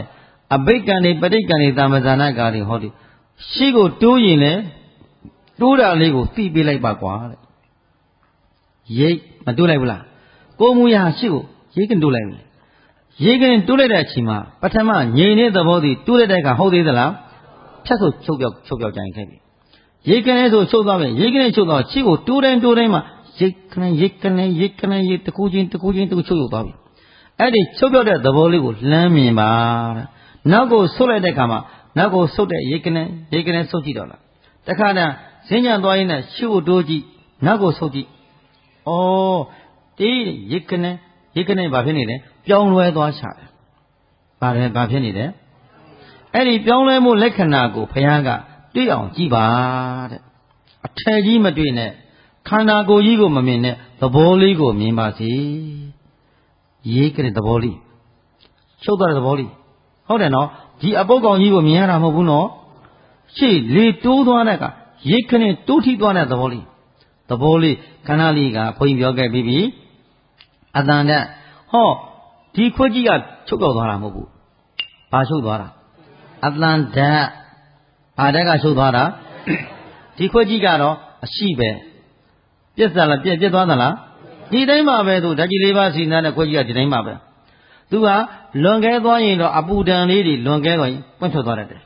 အဘိက္ခံနေပဋိက္ခံနေတာမဇာနာကာတွေဟောဒီရှိကိုတိုးရင်လေတိုးတာလေးကိုသိပေးလိုက်ပါကွာတဲ့ရိတ်မတိုးလိုက်ဘူးလားကိုမူရာရှိကိုရိတ်ကတိုးလိုက်ပြီရိတ်ကတိုးလိုက်တဲ့အချိန်မှာပထမငြိမ်တဲ့သဘောတည်းတိုးလိုက်တဲ့အခါဟုတ်သေးသလားဖြတ်ဆိုချုပ်ပြောက်ချုပ်ပြောက်ကြရင်ခဲ့ပြီရိတ်ကနေဆိုချုပ်သွားပြီရိတ်ကနေချုပ်သွားရှိကိုတိုးတိုင်းတိုးတိုင်းမှာရိတ်ကနေရိတ်ကနေရိတ်ကနေရိတ်တစ်ခုချင်းတစ်ခုချင်းတစ်ခုချုပ်သွားပြီအဲ့ဒီချုပ်ပြောက်တဲ့သဘောလေးကိုလှမ်းမြင်ပါတဲ့နောက်ကိုဆုတ်လိုက်တဲ့အခါမှာနောက်ကိုဆုတ်တဲ့ရိတ်ကနေရိတ်ကနေဆုတ်ကြည့်တော့လားတခါတည်းဈဉ္ညာသွားရင်းနဲ့ရှိကိုတိုးကြည့်နောက်ကိုဆုတ်ကြည့်ဩတေးရိတ်ကနေရိတ်ကနေဘာဖြစ်နေလဲပြောင်းလဲသွားချတယ်ဘာလဲဘာဖြစ်နေလဲအဲ့ဒီပြောင်းလဲမှုလက္ခဏာကိုဘုရားကတွေ့အောင်ကြည့်ပါတဲ့အထယ်ကြီးမတွေ့နဲ့ခန္ဓာကိုယ်ကြီးကိုမမြင်နဲ့သဘောလေးကိုမြင်ပါစေရေးကြတဲ့သဘောလေးချုပ်သွားတဲ့သဘောလေးဟုတ်တယ်နော်ဒီအပုတ်ကောင်ကြီးကိုမြင်ရတာမဟုတ်ဘူးနော်ရှေ့လေတိုးသွားတဲ့ကရိတ်ခနဲ့တိုးထိသွားတဲ့သဘောလေးသဘောလေးခန္ဓာလေးကဘုန်းကြီးပြောခဲ့ပြီးပြီအတန်တဲ့ဟောဒီခွက်ကြီးကချုပ်ပြောက်သွားတာမဟုတ်ဘူးဘာချုပ်သွားတာအတန်ဓာတ်ဘာဓာတ်ကချုပ်သွားတာဒီခွက်ကြီးကတော့အရှိပဲပြက်သလားပြက်ပြက်သွားသလားဒီတိုင်းမှာပဲသူဓာတ်ကြီးလေးပါးစီနာတဲ့ခွက်ကြီးကဒီတိုင်းမှာပဲသူကလွန်ကဲသွားရင်တော့အပူဒဏ်လေးတွေလွန်ကဲသွားရင်ပွင့်ထွက်သွားတတ်တယ်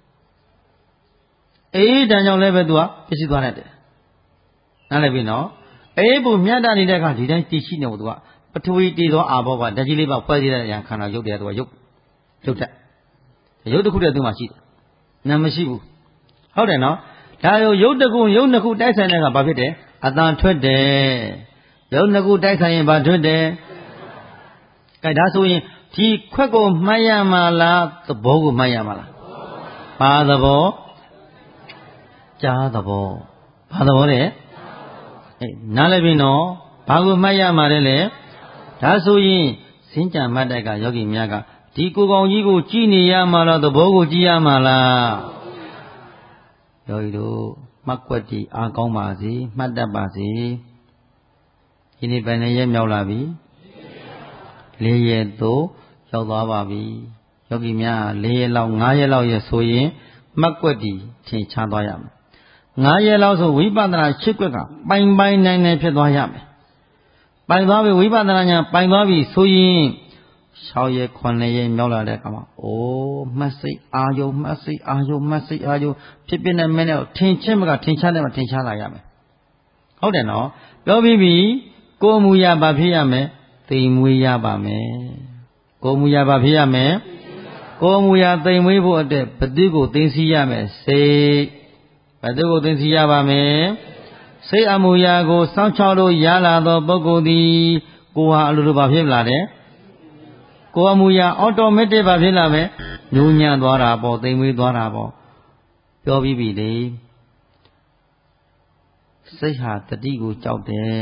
အေးတန်ကြောင့်လည်းပဲသူကပြည့်စည်သွားတတ်တယ်နားလည်ပြီနော်အေးဘူးမြတ်တာနေတဲ့အခါဒီတိုင်းတည်ရှိနေဘူးသူကပထဝီတည်သောအာဘောကဓာတ်ကြီးလေးပါးဖွဲ့စည်းတဲ့အရာခန္ဓာရုပ်တယ်သူကရုပ်ရုပ်တက်ရုပ်တစ်ခုတည်းသူမှရှိတယ်နာမရှိဘူးဟုတ်တယ်နော်ဒါရုပ်ရုပ်တစ်ခုရုပ်နှစ်ခုတိုက်ဆိုင်တဲ့အခါဘာဖြစ်တယ်အတန်ထွက်တယ်ရုပ်နှစ်ခုတိုက်ဆိုင်ရင်ဘာထွက်တယ်ကဲဒါဆိုရင်ဒီခွက်ကိုမှတ်ရမှာလားသဘောကိုမှတ်ရမှာလားဘာသဘောကြားသဘောဘာသဘောလဲအေးနားလည်ပြီနော်ဘာကိုမှတ်ရမှာလဲလေဒါဆိုရင်စင်ကြံမတ်တိုက်ကယောဂီများကဒီကိုယ်ကောင်ကြီးကိုကြည်နေရမှာလားသဘောကိုကြည်ရမှာလားယောဂီတို့မှတ်ကွက်တီအားကောင်းပါစေမှတ်တတ်ပါစေဒီနေ့ဘယ်နှစ်ရက်မြောက်လာပြီလေးရက်သို့ရောက်သွားပါပြီယောဂီများလေးရက်လောက်ငါးရက်လောက်ရဆိုရင်မှတ်ကွက်တီထင်ရှားသွားရမယ်ငါးရက်လောက်ဆိုဝိပဿနာရှစ်ကွက်ကပိုင်ပိုင်နိုင်နိုင်ဖြစ်သွားရမယ်ပိုင်သွားပြီဝိပဿနာညာပိုင်သွားပြီဆိုရင်၆ရက်ခုနှစ်ရက်မြောက်လာတဲ့အခါမှာအိုးမှတ်စိတ်အာယုံမှတ်စိတ်အာယုံမှတ်စိတ်အာယုံဖြစ်ဖြစ်နဲ့မင်းနဲ့ထင်ချင်းမကထင်ရှားတယ်မထင်ရှားလာရမယ်ဟုတ်တယ်နော်ပြောပြီးပြီကိုယ်မူရဘာဖြစ်ရမယ်သိမ်မွေးရပါမယ်ကိုယ်မူရဘာဖြစ်ရမယ်ကိုယ်မူရသိမ်မွေးဖို့အတွက်ဘသူကိုသိသိရမယ်စိတ်ဘသူကိုသိသိရပါမယ်စိတ်အမူအရာကိုစောင့်ချောက်လို့ရလာသောပုဂ္ဂိုလ်သည်ကိုယ်ဟာအလိုလိုဘာဖြစ်လာတယ်ကိုယ်အမူအရာအော်တိုမက်တစ်ဘာဖြစ်လာမယ်ညှိုးညံ့သွားတာပေါ့သိမ်မွေးသွားတာပေါ့ပြောပြီးပြီလေစိတ်ဟာတတိကိုကြောက်တယ်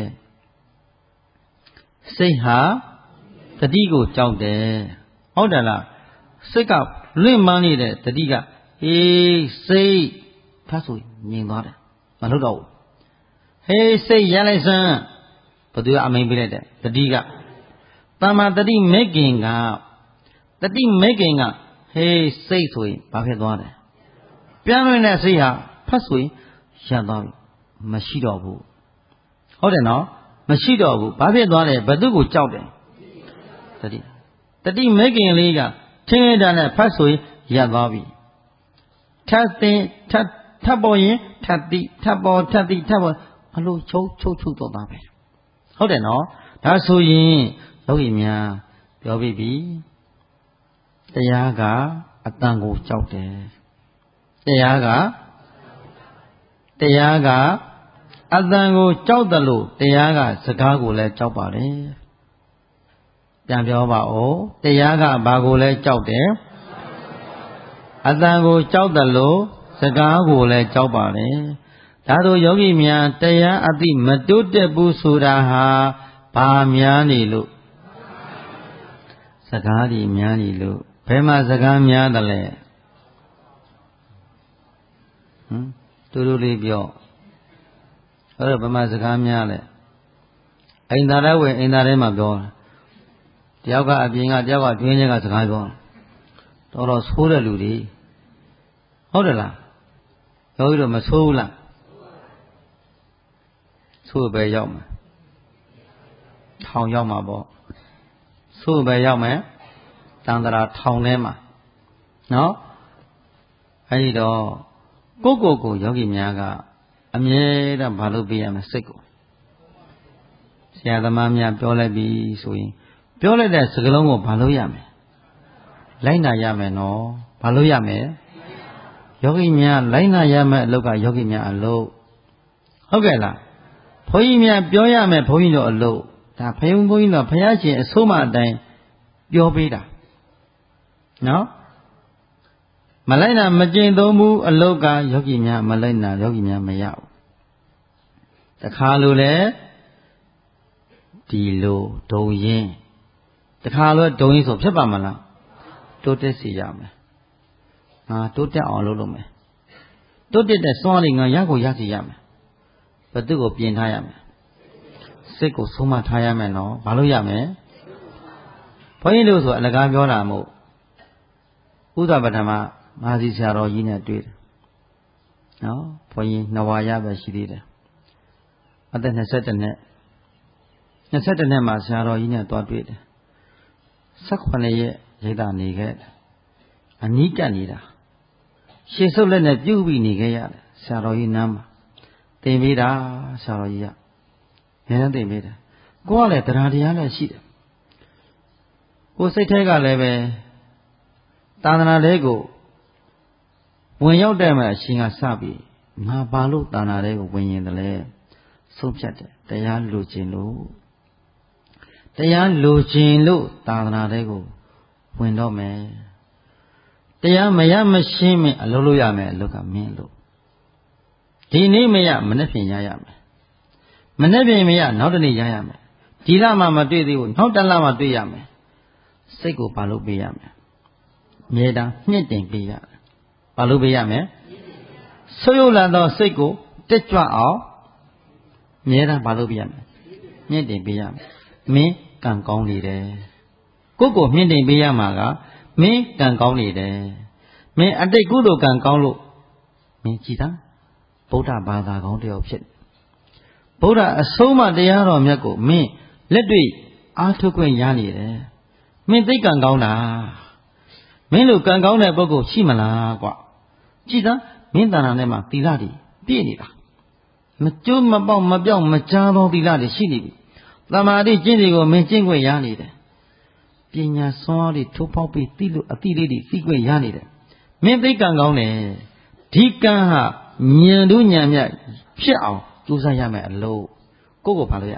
စိတ်ဟာတတိကိုကြောက်တယ်ဟုတ်တယ်လားစိတ်ကလွင့်မန်းနေတဲ့တတိကအေးစိတ်ဖတ်ဆိုငြိမ်သွားတယ်မလုပ်တော့ဘူးဟေးစိတ်ရလိုက်စမ်းဘသူကအမိန်ပေးလိုက်တယ်တတိကတမ္မာတတိမဲ့ခင်ကတတိမဲ့ခင်ကဟေးစိတ်ဆိုရင်ဘာဖြစ်သွားတယ်ပြန်လွင်တဲ့စိတ်ဟာဖတ်ဆိုရင်ရသွားပြီမရှိတော့ဘူးဟုတ်တယ်နော်မရှိတော့ဘူးဘာဖြစ်သွားလဲဘသူကိုကြောက်တယ်တတိတတိမဲ့ခင်လေးကထင်းတာနဲ့ဖတ်ဆိုရင်ရသွားပြီထပ်သိထပ်ထပ်ပေါ်ရင်ထပ်တိထပ်ပေါ်ထပ်တိထပ်ပေါ်အလိုချုပ်ချုပ်ချုပ်တော့တာပဲဟုတ်တယ်နော်ဒါဆိုရင်ယောဂီများပြောပြီးပြီတရားကအတန်ကိုကြောက်တယ်တရားကတရားကအတန်ကိုကြောက်တယ်လို့တရားကစကားကိုလည်းကြောက်ပါတယ်ပြန်ပြောပါဦးတရားကဘာကိုလဲကြောက်တယ်အတန်ကိုကြောက်တယ်လို့စကားကိုလည်းကြောက်ပါတယ်ဒါတို့ယောဂီများတရားအသိမတိုးတက်ဘူးဆိုတာဟာဘာများနေလို့စကားကြီးများနေလို့ဘယ်မှာစကားများတယ်လဲဟမ်တူတူလေးပြောအဲ့တော့ဘယ်မှာစကားများလဲအိမ်သာထဲဝင်အိမ်သာထဲမှာပြောတယောက်ကအပြင်ကတယောက်ကတွင်းထဲကစကားပြောတော်တော်ဆိုးတဲ့လူတွေဟုတ်တယ်လားယောဂီတို့မဆိုးဘူးလားဆိုးပဲရောက်မှာထောင်ရောက်မှာပေါ့ဆိုးပဲရောက်မယ်တန်တရာထောင်ထဲမှာနော်အဲဒီတော့ကိုကိုကိုယောဂီများကအမြဲတမ်းဘာလို့ပြရမလဲစိတ်ကိုဆရာသမားများပြောလိုက်ပြီဆိုရင်ပြောလိုက်တဲ့စကားလုံးကိုဘာလို့ရမလဲလိုက်နာရမယ်နော်ဘာလို့ရမလဲယောဂီများလိုက်နာရမယ်အလုပ်ကယောဂီများအလုပ်ဟုတ်ကဲ့လားဘုန်းကြီးများပြောရမယ်ဘုန်းကြီးတို့အလုပ်ဒါဘုန်းဘုန်းကြီးတို့ဘုရားရှင်အဆုံးမအတိုင်းပြောပေးတာနော်မလိုက်နာမကျင့်သုံးဘူးအလုတ်ကယောဂီများမလိုက်နာယောဂီများမရဘူးတခါလိုလဲဒီလိုဒုံရင်တခါလိုဒုံရင်ဆိုဖြစ်ပါမလားတိုးတက်စီရမယ်ငါတိုးတက်အောင်လုပ်လုပ်မယ်တိုးတက်တဲ့စွမ်းရည်ငါရကိုရစီရမယ်ဘယ်သူကိုပြင်ထားရမယ်စိတ်ကိုဆုံးမထားရမယ်နော်ဘာလို့ရမယ်ဘုန်းကြီးတို့ဆိုအလကားပြောတာမို့ဥဒ္ဒပထမမာစီဆရာတော်ကြီးနဲ့တွေ့တယ်နော်ဘုန်းကြီးနှစ်ဝါရပဲရှိသေးတယ်အသက်၂၁နှစ်၂၁နှစ်မှာဆရာတော်ကြီးနဲ့တွားတွေ့တယ်၁၈ရက်ရိတ်တာနေခဲ့တယ်အနီးကပ်နေတာရှေ့ဆုပ်လက်နဲ့ပြုတ်ပြီးနေခဲ့ရတယ်ဆရာတော်ကြီးနားမှာသင်ပေးတာဆရာတော်ကြီးကငယ်နဲ့သင်ပေးတယ်ကိုကလည်းတရားတရားလည်းရှိတယ်ကိုစိတ်ထဲကလည်းပဲသာသနာလေးကိုဝင်ရောက်တဲ့မှာအရှင်ကစပြီးငါဘာလို့သာသနာလေးကိုဝင်ရင်တလဲဆုံးဖြတ်တယ်တရားလိုချင်လို့တရားလိုချင်လို့သာသနာလေးကိုဝင်တော့မယ်တရားမရမရှင်းမအလုပ်လုပ်ရမယ်အလုပ်ကမင်းလို့ဒီနေ့မရမနေ့ပြင်ရရမယ်မနေ့ပြင်မရနောက်တနေ့ရရမယ်ဒီလမှမတွေ့သေးဘူးနောက်တလမှတွေ့ရမယ်စိတ်ကိုဘာလို့ပေးရမလဲမြေတာမြင့်တင်ပေးရတယ်ဘာလို့ပေးရမလဲဆုပ်ယုပ်လာသောစိတ်ကိုတက်ကြွအောင်မြေတာဘာလို့ပေးရမလဲမြင့်တင်ပေးရမယ်မင်းကံကောင်းနေတယ်ကိုယ့်ကိုမြင့်တင်ပေးရမှာကမင်းကံကောင်းနေတယ်မင်းအတိတ်ကုသိုလ်ကံကောင်းလို့မင်းကြည်သားဗုဒ္ဓဘာသာကောင်းတယောက်ဖြစ်ဗုဒ္ဓအဆုံးအမတရားတော်မြတ်ကိုမင်းလက်တွေ့အားထုတ်ခွင့်ရနေတယ်မင်းသိကံကောင်းတာမင်းလိုကံကောင်းတဲ့ပုဂ္ဂိုလ်ရှိမလားကွာကြည်သားမင်းတဏ္ဍာထဲမှာသီလတွေပြည့်နေတာမကျိုးမပေါက်မပြောက်မကြားသောသီလတွေရှိနေပြီသမာဓိကျင့်တွေကိုမင်းကျင့်ခွင့်ရနေတယ်ပညာစွမ်းတွေထိုးပေါက်ပြီးသိလို့အတိလေးတွေသိခွင့်ရနေတယ်မင်းသိကံကောင်းတယ်ဒီကံဟာဉာဏ်တို့ဉာဏ်မြတ်ဖြစ်အောင်ကြိုးစားရမယ်အလို့ကိုယ့်ကိုဘာလို့ရ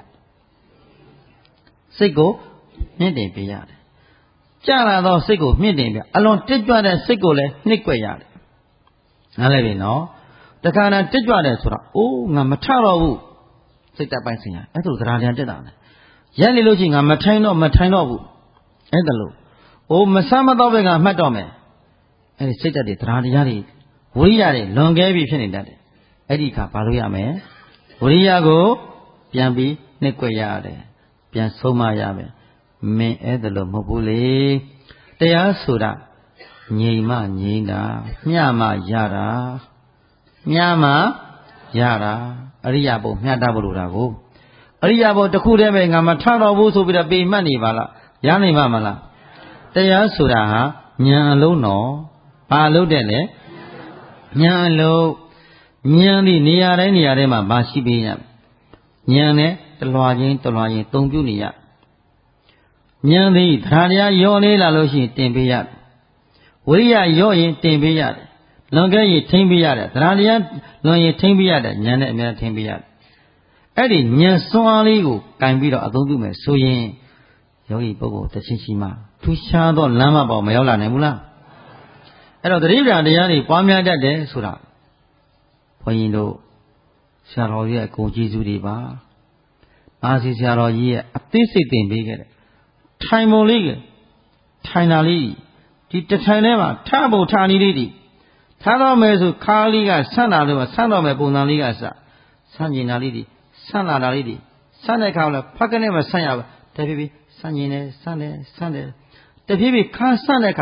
စိတ်ကိုမြင့်တင်ပေးရတယ်ကြာလာတော့စိတ်ကိုမြင့်တင်ပြအလွန်တက်ကြွတဲ့စိတ်ကိုလည်းနှိပ်ကွက်ရတယ်နားလည်ပြီနော်တခါတည်းတက်ကြွတယ်ဆိုတော့အိုးငါမထတော့ဘူးစိတ်တက်ပိုင်းဆိုင်ရအဲ့ဒါတရားတရားတက်တာလေရက်နေလို့ချင်းငါမထိုင်တော့မထိုင်တော့ဘူးအဲ့ဒါလို့အိုးမဆမ်းမတော့ပဲငါမှတ်တော့မယ်အဲ့ဒီစိတ်တက်တွေတရားတရားတွေဝိရိယတွေလွန်ကဲပြီးဖြစ်နေတတ်တယ်အဲ့ဒီခါဘာလို့ရမလဲဝိရိယကိုပြန်ပြီးနှိပ်ကွက်ရတယ်ပြန်ဆုံးမရမယ်မင်းအဲ့ဒါလို့မဟုတ်ဘူးလေတရားဆိုတာငြိမ်မှငြိမ်တာမျှမှရတာမျှမှရတာအရိယာဘုံမျှတဖို့လိုတာကိုအရိယာဘုံတစ်ခုတည်းပဲငါမထတော့ဘူးဆိုပြီးတော့ပေမှတ်နေပါလားရနိုင်ပါမလားတရားဆိုတာဟာဉာဏ်အလုံးတော်ဘာလို့တဲ့လဲဉာဏ်အလုံးဉာဏ်ဒီနေရာတိုင်းနေရာတိုင်းမှာဘာရှိပေးရဉာဏ်နဲ့တလွာချင်းတလွာချင်းသုံးပြုနေရဉာဏ်သည်ဓာတရားရောနေလာလို့ရှိရင်တင်ပေးရတယ်ဝိရိယရောရင်တင်ပေးရတယ်လွန်ကဲရင်ထိမ့်ပေးရတယ်ဓာတရားလွန်ရင်ထိမ့်ပေးရတယ်ဉာဏ်နဲ့အများထိမ့်ပေးရတယ်အဲ့ဒီဉာဏ်စွမ်းလေးကိုကင်ပြီးတော့အသုံးပြုမယ်ဆိုရင်ယောဂီပုဂ္ဂိုလ်တစ်ချင်းချင်းမှထူးခြားသောလမ်းမပေါ်မရောက်လာနိုင်ဘူးလားအဲ့တော့သတိပ္ပံတရားတွေပွားများတတ်တယ်ဆိုတာဘုန်းကြီးတို့ဆရာတော်ကြီးရဲ့ဂုဏ်ကျေးဇူးတွေပါအာစီဆရာတော်ကြီးရဲ့အသေးစိတ်သင်ပေးခဲ့တယ်ထိုင်ပုံလေးထိုင်တာလေးဒီတထိုင်ထဲမှာထဖို့ထာနီလေးတွေထားတော့မယ်ဆိုခါလေးကဆန့်လာလို့ဆန့်တော့မယ်ပုံစံလေးကစဆန့်ကျင်တာလေးတွေဆန့်လာတာလေးတွေဆန့်တဲ့ခါလည်းဖက်ကနေမဆန့်ရဘူးတဖြည်းဖြည်းဆန့်ကျင်တယ်ဆန့်တယ်ဆန့်တယ်တဖြည်းဖြည်းခါဆန့်တဲ့ခါမှာရ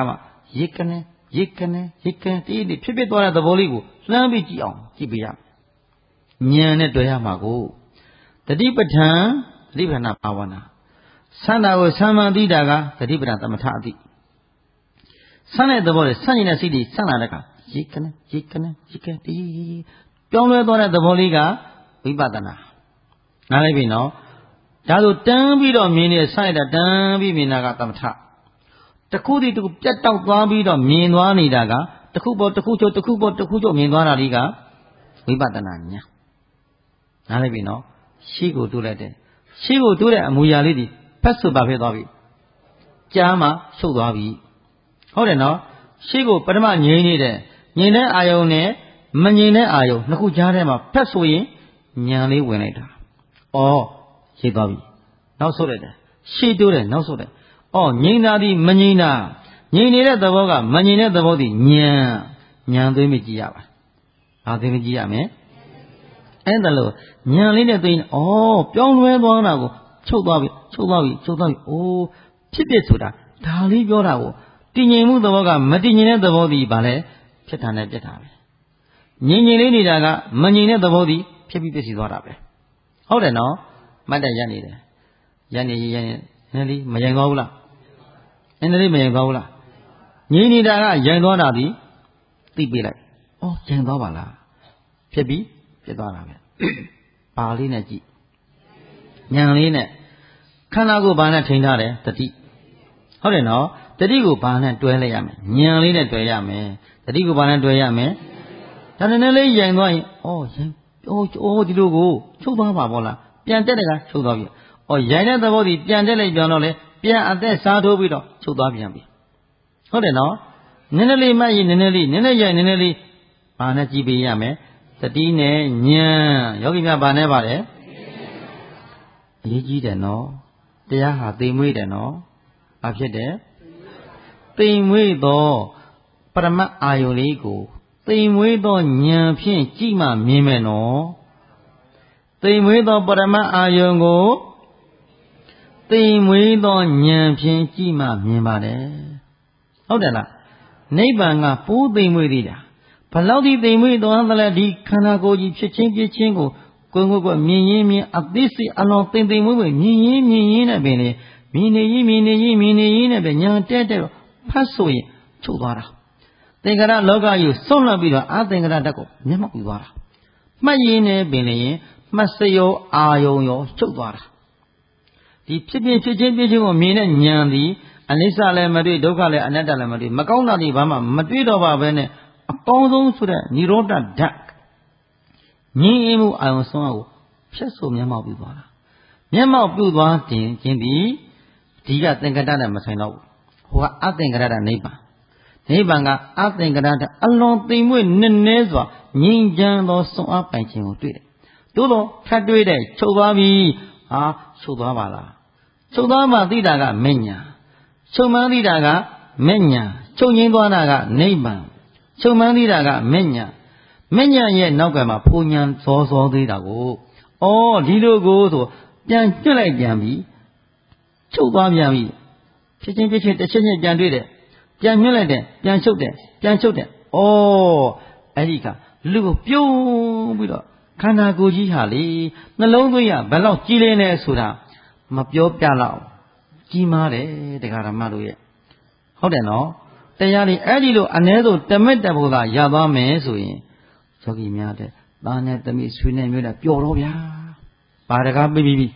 ရိတ်ကနေရိတ်ကနေရိတ်ကနေတည်းတည်းဖြစ်ဖြစ်သွားတဲ့သဘောလေးကိုလှမ်းပြီးကြည့်အောင်ကြည့်ပေးရဉာဏ်နဲ့တွေ့ရမှာကိုတတိပဋ္ဌာန်တတိပဋ္ဌာန်ဘာဝနာဆန္ဒကိုဆံမှန်သိတာကတတိပဋ္ဌာန်သမထအတိဆန်းတဲ့သဘောနဲ့ဆန့်ကျင်တဲ့စိတ်တွေဆန့်လာတဲ့အခါရိတ်ကနေရိတ်ကနေရိတ်ကနေတည်းပြောင်းလဲသွားတဲ့သဘောလေးကဝိပဿနာနားလည်ပြီနော်ဒါဆိုတန်းပြီးတော့မြင်နေဆိုင်တာတန်းပြီးမြင်တာကသမထတခုတည်းတခုပြတ်တောက်သွားပြီးတော့မြင်သွားနေတာကတခုပေါ်တခုချုပ်တခုပေါ်တခုချုပ်မြင်သွားတာလေးကဝိပဿနာညာနားလည်ပြီနော်ရှေ့ကိုတိုးလိုက်တယ်ရှေ့ကိုတိုးတဲ့အမူအရာလေးဒီဖက်ဆိုပါဖြစ်သွားပြီကြားမှာရှုပ်သွားပြီဟုတ်တယ်နော်ရှေ့ကိုပထမငြိမ်းနေတဲ့ငြိမ်းတဲ့အာယုံနဲ့မငြိမ်းတဲ့အာယုံနှစ်ခုကြားထဲမှာဖက်ဆိုရင်ဉာဏ်လေးဝင်လိုက်တာဩရိတ်သွားပြီနောက်ဆုတ်လိုက်တယ်ရှေ့တိုးတယ်နောက်ဆုတ်တယ်ဩငြိမ်းတာဒီမငြိမ်းတာငြိမ်းနေတဲ့သဘောကမငြိမ်းတဲ့သဘောဒီဉာဏ်ဉာဏ်သွင်းမကြည့်ရပါဘာသွင်းမကြည့်ရမလဲအဲ့ဒါလို့ဉာဏ်လေးနဲ့သိရင်ဩပြောင်းလဲသွားတာကိုချုပ်သွားပြီချုပ်သွားပြီချုပ်သွားပြီအိုးဖြစ်ဖြစ်ဆိုတာဒါလေးပြောတာကိုတည်ငြိမ်မှုသဘောကမတည်ငြိမ်တဲ့သဘောဒီဘာလဲဖြစ်တာနဲ့ပြတ်တာပဲငြိမ်ငြိမ်လေးနေတာကမငြိမ်တဲ့သဘောဒီဖြစ်ပြီးပြည့်စည်သွားတာပဲဟုတ်တယ်နော်မှတ်တယ်ရနေတယ်ရနေရနေနည်းလေးမရင်သွားဘူးလားနည်းလေးမရင်သွားဘူးလားငြိမ်နေတာကရင်သွားတာဒီသိပေးလိုက်ဩရင်သွားပါလားဖြစ်ပြီးပြတ်သွားတာပဲပါလေးနဲ့ကြည့်ဉာဏ်လေးနဲ့ခန္ဓာကိုယ်ဘာနဲ့ထိန်းထားတယ်တတိဟုတ်တယ်နော်တတိကိုဘာနဲ့တွဲလိုက်ရမယ်ဉာဏ်လေးနဲ့တွဲရမယ်တတိကိုဘာနဲ့တွဲရမယ်ဒါနဲ့လေးရင်သွားရင်ဩရင်ဩဩဒီလိုကိုချုပ်သွားပါဘောလားပြန်တက်တယ်ကချုပ်သွားပြီဩရိုင်တဲ့သဘောဒီပြန်တက်လိုက်ပြန်တော့လေပြန်အသက်စားထိုးပြီးတော့ချုပ်သွားပြန်ပြီဟုတ်တယ်နော်နည်းနည်းလေးမှတ်ရင်နည်းနည်းလေးနည်းနည်းရိုင်နည်းနည်းလေးဘာနဲ့ကြည့်ပေးရမယ်တတိနဲ့ဉာဏ်ယောဂီများဘာနဲ့ပါလဲအရေးကြီးတယ်နော်တရားဟာသိမ်မွေ့တယ်နော်ဘာဖြစ်တယ်သိမ်မွေ့သောပရမတ်အာယုလေးကိုသိမ်မွေ့သောဉာဏ်ဖြင့်ကြည့်မှမြင်မယ်နော်သိမ်မွေ့သောပရမတ်အာယုကိုသိမ်မွေ့သောဉာဏ်ဖြင့်ကြည့်မှမြင်ပါတယ်ဟုတ်တယ်လားနိဗ္ဗာန်ကပိုးသိမ်မွေ့သေးတာဘလောက်ဒီသိမ်မွေ့သွားသလဲဒီခန္ဓာကိုယ်ကြီးဖြစ်ချင်းပြချင်းကိုကိုယ်ကိုယ်ကမြင်ရင်းမြင်အသိစိအလောသိမ်သိမ်မွေ့မွေ့မြင်ရင်းမြင်ရင်းနဲ့ပင်လေမြင်နေရင်မြင်နေရင်မြင်နေရင်နဲ့ပဲညာတက်တက်ဖတ်ဆိုရင်ချုပ်သွားတာသင်္ခါရလောကကြီးကိုစွန့်လွတ်ပြီးတော့အသင်္ခါရဓာတ်ကိုမျက်မှောက်ပြီးသွားတာမှတ်ရင်းနဲ့ပင်လေရင်မှတ်စရောအာယုံရောချုပ်သွားတာဒီဖြစ်ဖြစ်ဖြစ်ချင်းဖြစ်ချင်းကိုမြင်တဲ့ဉာဏ်ဒီအနိစ္စလည်းမတွေ့ဒုက္ခလည်းအနတ္တလည်းမတွေ့မကောင်းတာတွေဘာမှမတွေ့တော့ပါပဲနဲ့အကောင်းဆုံးဆိုတဲ့និရောဓဓာတ်ငြင်းအမှုအာယုံဆုံးအောင်ဖြတ်ဆိုမျက်မှောက်ပြီးသွားတာမျက်မှောက်ပြုသွားတင်ခြင်းဒီဒီကသင်္ကတနဲ့မဆိုင်တော့ဘူးဟိုကအသင်္ကတနိဗ္ဗာန်နိဗ္ဗာန်ကအသင်္ကတအလွန်သိမ်မွေ့နက်နဲစွာငြိမ်းချမ်းသောစွမ်းအားပိုင်ခြင်းကိုတွေ့တယ်တိုးတော့ထပ်တွေ့တဲ့ချုပ်သွားပြီဟာချုပ်သွားပါလားချုပ်သွားမှသိတာကမေညာချုပ်မှန်းသိတာကမေညာချုပ်ငြိမ်းသွားတာကနိဗ္ဗာန်ချုပ်မှန်းသိတာကမေညာမေညာရဲ့နောက်ကမှာဖူညာစောစောသေးတာကိုဩဒီလိုကိုဆိုပြန်ညှစ်လိုက်ပြန်ပြီချုပ်သွားပြန်ပြီဖြစ်ချင်းဖြစ်ချင်းတစ်ချက်ချင်းပြန်တွေ့တယ်ပြန်ညှစ်လိုက်တယ်ပြန်ချုပ်တယ်ပြန်ချုပ်တယ်ဩအဲ့ဒီကလူကိုပြုံးပြီးတော့ခန္ဓာကိုယ်ကြီးဟာလေနှလုံးသွင်းရဘယ်လောက်ကြီးလဲနေဆိုတာမပြောပြလောက်ကြီးမားတယ်တရားဓမ္မတို့ရဲ့ဟုတ်တယ်နော်တရားလေးအဲ့ဒီလိုအ ਨੇ ဆိုတမက်တဘုသာရသွားမယ်ဆိုရင်ယောဂီများတဲ့သားနဲ့သမီးဆွေနဲ့မျိုးနဲ့ပျော်တော့ဗျာဘာတကားပြီးပြီ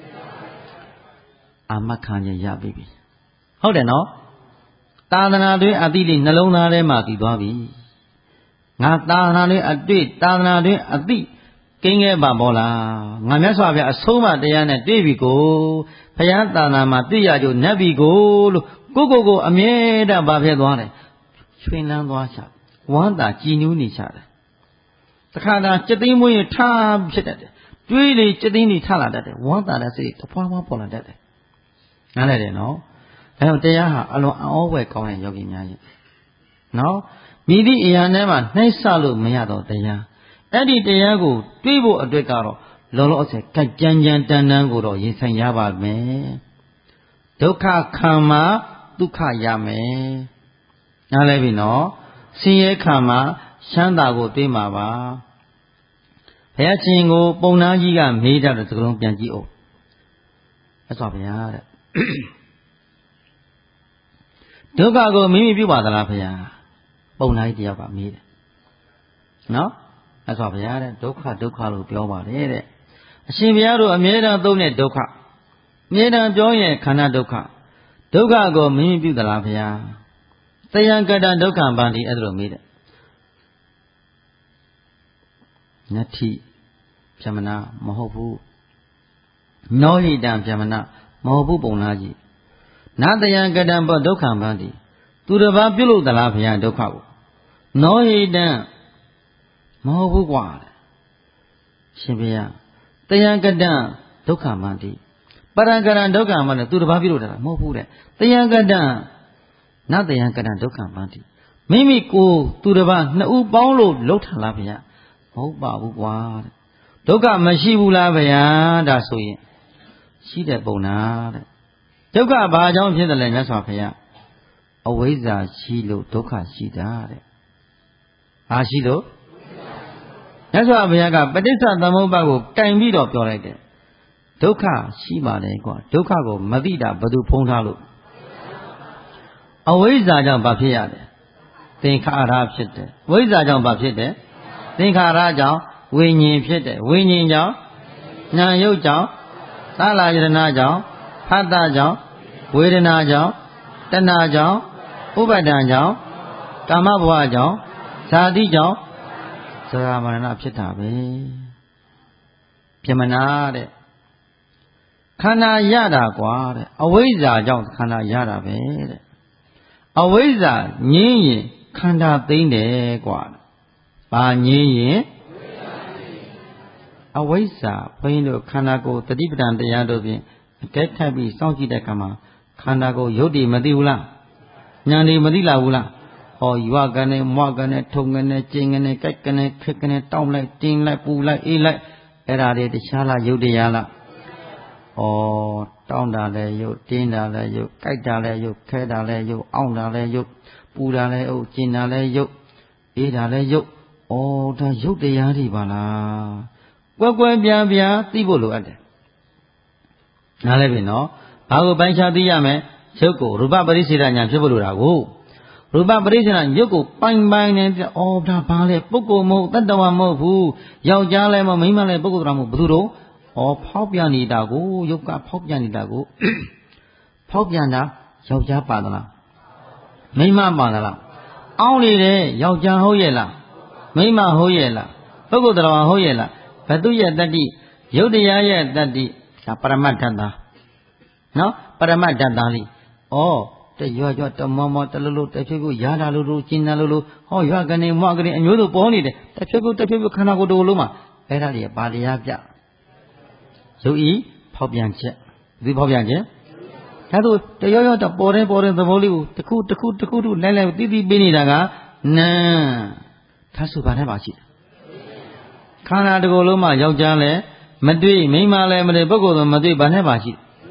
အာမခံရရပြီဟုတ်တယ်နော်သာသနာတွင်အတိလေးနှလုံးသားထဲမှာတည်သွားပြီငါသာသနာတွင်အတွေ့သာသနာတွင်အတိကိန်းခဲ့ပါဘောလားငါမြတ်စွာဘုရားအဆုံးအမတရားနဲ့တွေ့ပြီကိုဘုရားသာသနာမှာသိရကြနတ်ပြီကိုလို့ကိုကိုကိုအမြဲတမ်းဘာဖြစ်သွားတယ်ချွေးလန်းသွားချဝမ်းသာကြည်နူးနေချတယ်တခါတည်းစက်သိမ်းမွေးရင်ထားဖြစ်တတ်တယ်တွေးလေစက်သိမ်းနေထလာတတ်တယ်ဝမ်းသာတဲ့စိတ်တဖွာဖွာပေါ်လာတတ်တယ်နားလည်တယ်နော်အဲတော့တရားဟာအလွန်အောဝယ်ကောင်းတဲ့ယောဂီများရဲ့နော်မိသည့်အရာနဲ့မှနှိမ့်ဆလို့မရတော့တရားအဲ့ဒီတရားကိုတွေးဖို့အတွက်ကတော့လောလောဆယ်ကြကြမ်းကြမ်းတန်တန်ကိုတော့ရင်ဆိုင်ရပါမယ်ဒုက္ခခံမှာဒုက္ခရမယ်နားလဲပြီနော်ဆင်းရဲခံမှာချမ်းသာကိုတွေးမှာပါဘုရားရှင်ကိုပုံနာကြီးကမေးတဲ့စကားလုံးပြန်ကြည့်အောင်အဲ့ဆိုဗျာတဲ့ဒုက္ခကိုမိမိပြုပါသလားဗျာပုံနာကြီးတယောက်ကမေးတယ်နော်အဲ့ဆိုဗျာတဲ့ဒုက္ခဒုက္ခလို့ပြောပါတယ်တဲ့အရှင်ဘုရားတို့အမြဲတမ်းသုံးတဲ့ဒုက္ခအမြဲတမ်းပြောရင်ခန္ဓာဒုက္ခဒုက္ခကိုမိမိပြုသလားဗျာတယံကတဒုက္ခဗန္တိအဲ့ဒါလိုမေးတယ်နတ္ထိပြမနာမဟုတ်ဘူးနောဟိတံပြမနာမဟုတ်ဘူးပုံလားကြီးနတယံကတံဘောဒုက္ခဗန္တိသူတစ်ပါးပြုလို့သလားဗျာဒုက္ခကိုနောဟိတံမဟုတ်ဘူးကွာရှင်ဗျာတယံကတံဒုက္ခဗန္တိပရံကရံဒုက္ခဗန္တိသူတစ်ပါးပြုလို့တာမဟုတ်ဘူးတဲ့တယံကတံနတယံကတံဒုက္ခဗန္တိမိမိကိုသူတစ်ပါးနှစ်ဦးပေါင်းလို့လှုပ်ထလားဗျာမဟုတ်ပါဘူးကွာတဲ့ဒုက္ခမရှိဘူးလားဗျာဒါဆိုရင်ရှိတဲ့ပုံနာတဲ့ဒုက္ခဘာကြောင့်ဖြစ်တယ်လဲမြတ်စွာဘုရားအဝိဇ္ဇာရှိလို့ဒုက္ခရှိတာတဲ့ဘာရှိလို့မြတ်စွာဘုရားကပဋိစ္စသမုပ္ပါကိုကင်ပြီးတော့ပြောလိုက်တယ်ဒုက္ခရှိပါတယ်ကွာဒုက္ခကိုမသိတာဘယ်သူဖုံးထားလို့အဝိဇ္ဇာကြောင့်ဘာဖြစ်ရလဲသင်္ခါရဖြစ်တယ်ဝိဇ္ဇာကြောင့်ဘာဖြစ်တယ်သင်္ခါရကြောင့်ဝိညာဉ်ဖြစ်တယ်ဝိညာဉ်ကြောင့်နာယုတ်ကြောင့်သာလယတနာကြောင့်ဖတ်တာကြောင့်ဝေဒနာကြောင့်တဏှာကြောင့်ဥပါဒံကြောင့်ကာမဘဝကြောင့်ဇာတိကြောင့်ဇရာမရဏဖြစ်တာပဲပြမနာတဲ့ခန္ဓာရတာကွာတဲ့အဝိဇ္ဇာကြောင့်ခန္ဓာရတာပဲတဲ့အဝိဇ္ဇာငြင်းရင်ခန္ဓာသိမ့်တယ်ကွာဘာငြင်းရင်အဝိဇ္ဇာဘုန်းကြီးတို့ခန္ဓာကိုယ်တတိပဋ္ဌာန်တရားတို့ဖြင့်အကဲခတ်ပြီးစောင့်ကြည့်တဲ့အခါမှာခန္ဓာကိုယ်ရုပ်တည်မသိဘူးလားဉာဏ်တွေမသိလာဘူးလားဟောရွာကနေမွားကနေထုံကနေကျင်းကနေကြိုက်ကနေခက်ကနေတောင်းလိုက်တင်းလိုက်ပူလိုက်အေးလိုက်အဲ့ဒါတွေတခြားလားရုပ်တရားလားဩတောင်းတာလည်းရုပ်တင်းတာလည်းရုပ်ကြိုက်တာလည်းရုပ်ခဲတာလည်းရုပ်အောင့်တာလည်းရုပ်ပူတာလည်းဟုတ်ကျင်တာလည်းရုပ်အေးတာလည်းရုပ်ဩဒါရုပ်တရားတွေပါလားကွယ်ကွယ်ပြားပြားသိဖို့လိုအပ်တယ်နားလဲပြီနော်ဘာကိုပိုင်းခြားသိရမယ်ရုပ်ကိုရူပပရိစ္ဆေဒဉာဏ်ဖြစ်ဖို့လိုတာကိုရူပပရိစ္ဆေဒရုပ်ကိုပိုင်ပိုင်နေပြဩဒါဘာလဲပုဂ္ဂိုလ်မဟုတ်တတ္တဝါမဟုတ်ဘူးယောက်ျားလည်းမမိန်းမလည်းပုဂ္ဂိုလ်တော်မဟုတ်ဘယ်သူတော့ဩဖောက်ပြန်နေတာကိုရုပ်ကဖောက်ပြန်နေတာကိုဖောက်ပြန်တာယောက်ျားပါသလားမိန်းမပါသလားအောင်းနေတယ်ယောက်ျားဟုတ်ရဲ့လားမိန်းမဟုတ်ရဲ့လားပုဂ္ဂိုလ်တော်ဟုတ်ရဲ့လားဘသူရဲ့တတ္တိရုပ်တရားရဲ့တတ္တိဒါပရမတ္ထတာနော်ပရမတ္ထတာလေးဩတရွရွတမောမောတလူလူတဖြုတ်ဖြုတ်ရတာလူလူကျင်တာလူလူဟောရွကနေမွကနေအမျိုးတို့ပေါ်နေတယ်တဖြုတ်ဖြုတ်တဖြုတ်ဖြုတ်ခန္ဓာကိုယ်တို့လုံးမှာအဲ့ဒါတွေပါတရားပြရုပ်ဤဖောက်ပြန်ချက်ဒီဖောက်ပြန်ချက်ဒါတို့တရွရွတပေါ်တယ်ပေါ်တယ်သဘောလေးကိုတစ်ခုတစ်ခုတစ်ခုတို့လိုက်လိုက်တိတိပေးနေတာကနန်းဒါဆိုဘာနဲ့ပါရှိတယ်ခန္ဓာတစ်ခုလုံးမှာယောက်ျားလည်းမတွေ့မိန်းမလည်းမတွေ့ပုဂ္ဂိုလ်တော့မတွေ့ဘာနဲ့ပါရှိ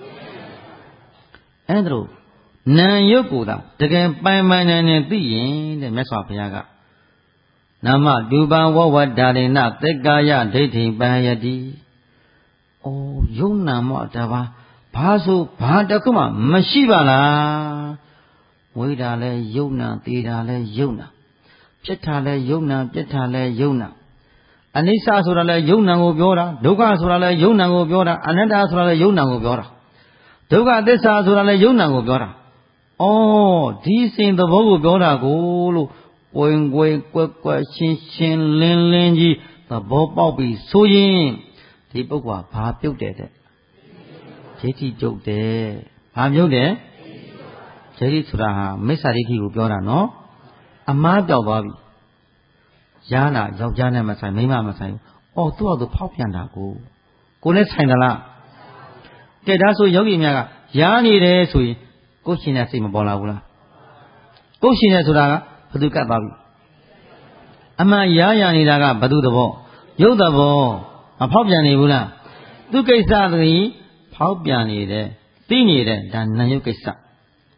အဲ့ဒါတို့နာယုတ်ကိုသာတကယ်ပိုင်ပိုင်နိုင်နေသိရင်တဲ့မြတ်စွာဘုရားကနာမဒုပံဝဝတ္တာရိဏသက္ကာယဒိဋ္ဌိပံယတိဩယုံနာမောတပါဘာဆိုဘာတခုမှမရှိပါလားဝိဒါလဲယုံနာသေတာလဲယုံနာဖြစ်တာလဲယုံနာပြစ်တာလဲယုံနာအနိစ္စဆိုတာလဲယုံနာကိုပြောတာဒုက္ခဆိုတာလဲယုံနာကိုပြောတာအနတ္တဆိုတာလဲယုံနာကိုပြောတာဒုက္ခသစ္စာဆိုတာလဲယုံနာကိုပြောတာဩဒီစဉ်သဘောကိုပြောတာကိုလို့ဝင်ွယ်ကွက်ကွက်ရှင်းရှင်းလင်းလင်းကြီးသဘောပေါက်ပြီးဆိုရင်ဒီပုဂ္ဂိုလ်ကဘာပြုတ်တယ်တဲ့ဒိဋ္ဌိပြုတ်တယ်ဘာပြုတ်တယ်ဒိဋ္ဌိဆိုတာဟာမိစ္ဆာဒိဋ္ဌိကိုပြောတာနော်အမှားပြောက်သွားပြီရဟနာယောက်ျားနဲ့မဆိုင်မိန်းမမဆိုင်ဘူး။အော်သူ့ဟာသူဖောက်ပြန်တာကိုကိုလည်းဆိုင်သလား။ကဲဒါဆိုယောဂီများကရားနေတယ်ဆိုရင်ကိုယ်ရှင်တဲ့စိတ်မပေါ်လာဘူးလား။ကိုယ်ရှင်တဲ့ဆိုတာကဘယ်သူကတ်သွားပြီ။အမှန်ရားရနေတာကဘယ်သူသဘောရုပ်သဘောမဖောက်ပြန်နေဘူးလား။သူကိစ္စသည်ဖောက်ပြန်နေတယ်သိနေတယ်ဒါနာယုတ်ကိစ္စ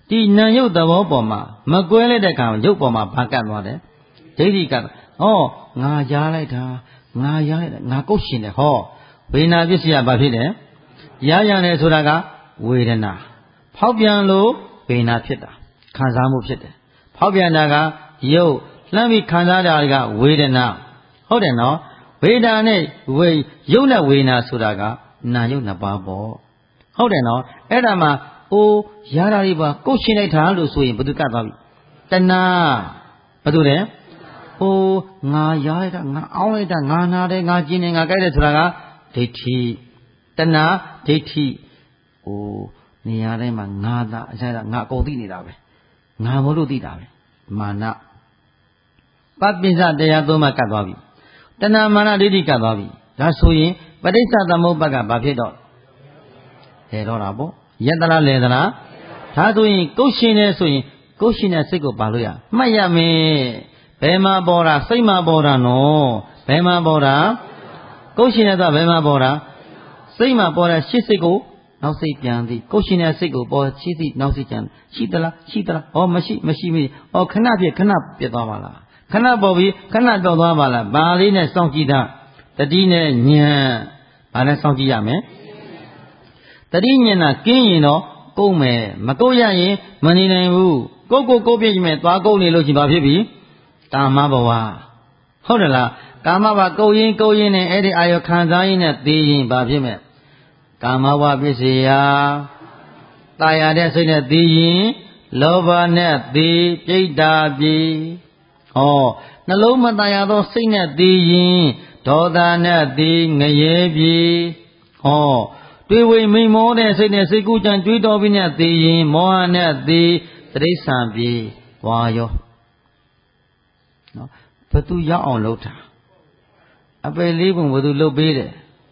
ဒီနာယုတ်သဘောပေါ်မှာမကွဲလိုက်တဲ့အခါရုပ်ပေါ်မှာဘာကတ်သွားတယ်ဒိဋ္ဌိကတ်ဩငါရားလိုက်တာငါရားလိုက်တာငါကုတ်ရှင်တယ်ဟောဝေဒနာပစ္စည်းကဘာဖြစ်တယ်ရားရတယ်ဆိုတာကဝေဒနာဖောက်ပြန်လို့ဝေဒနာဖြစ်တာခံစားမှုဖြစ်တယ်ဖောက်ပြန်တာကရုပ်လှမ်းပြီးခံစားတာကဝေဒနာဟုတ်တယ်နော်ဝေဒနာနဲ့ဝေရုပ်နဲ့ဝေဒနာဆိုတာကနာယုတ်နှစ်ပါးပေါ့ဟုတ်တယ်နော်အဲ့ဒါမှာအိုးရတာလေးပါကုတ်ရှင်းလိုက်တာလို့ဆိုရင်ဘယ်သူကတ်သွားပြီတဏှာဘယ်သူလဲအိုးငါရလိုက်တာငါအောင်းလိုက်တာငါနာတယ်ငါကျင်တယ်ငါကြိုက်တယ်ဆိုတာကဒိဋ္ဌိတဏှာဒိဋ္ဌိအိုးနေရာတိုင်းမှာငါသာအဆိုင်ကငါအကုန်သိနေတာပဲငါမို့လို့သိတာပဲမာနပပိစတရားသုံးပါးကတ်သွားပြီတဏှာမာနဒိဋ္ဌိကတ်သွားပြီဒါဆိုရင်ပဋိစ္စသမုပ္ပါဒ်ကဘာဖြစ်တော့လဲတော့တာပေါ့ရက်သလားလဲသလားဒါဆိုရင်ကုတ်ရှင်နေဆိုရင်ကုတ်ရှင်တဲ့စိတ်ကိုပါလို့ရမှတ်ရမယ်ဘယ်မှာပေါ်တာစိတ်မှာပေါ်တာနော်ဘယ်မှာပေါ်တာကုတ်ရှင်တဲ့ဆိုဘယ်မှာပေါ်တာစိတ်မှာပေါ်တဲ့ရှစ်စိတ်ကိုနောက်စိတ်ပြန်သည်ကုတ်ရှင်တဲ့စိတ်ကိုပေါ်ရှစ်စိတ်နောက်စိတ်ပြန်ရှိသလားရှိသလားဩမရှိမရှိမရှိဩခဏပြခဏပြတ်သွားပါလားခဏပေါ်ပြီးခဏတော့သွားပါလားဘာလေးနဲ့စောင့်ကြည့်တာတတိနဲ့ညံဘာနဲ့စောင့်ကြည့်ရမယ်တတိညံတာကင်းရင်တော့ကုတ်မယ်မကုတ်ရရင်မနေနိုင်ဘူးကုတ်ကိုကုတ်ပြည့်မယ်သွားကုတ်နေလို့ရှိရင်ဘာဖြစ်ပြီကာမဘဝဟုတ်တယ်လားကာမဘဝကုတ်ရင်ကုတ်ရင်နဲ့အဲ့ဒီအာယုခံစားရင်နဲ့သိရင်ဘာဖြစ်မဲ့ကာမဘဝပစ္စယตายရတဲ့စိတ်နဲ့သိရင်လောဘနဲ့သိပြိတ္တာပြီဟောနှလုံးမตายရသောစိတ်နဲ့သိရင်ဒေါသနဲ့သိငရဲပြီဟောတွေးဝိမိန်မောတဲ့စိတ်နဲ့စိတ်ကူးကြံတွေးတော်ပြီးနဲ့သိရင်မောဟနဲ့သိတိရစ္ဆာန်ပြီဝါရောနော်ဘသူရောက်အောင်လုပ်တာအပယ်လေးပုံဘသူလုပ်ပေးတယ်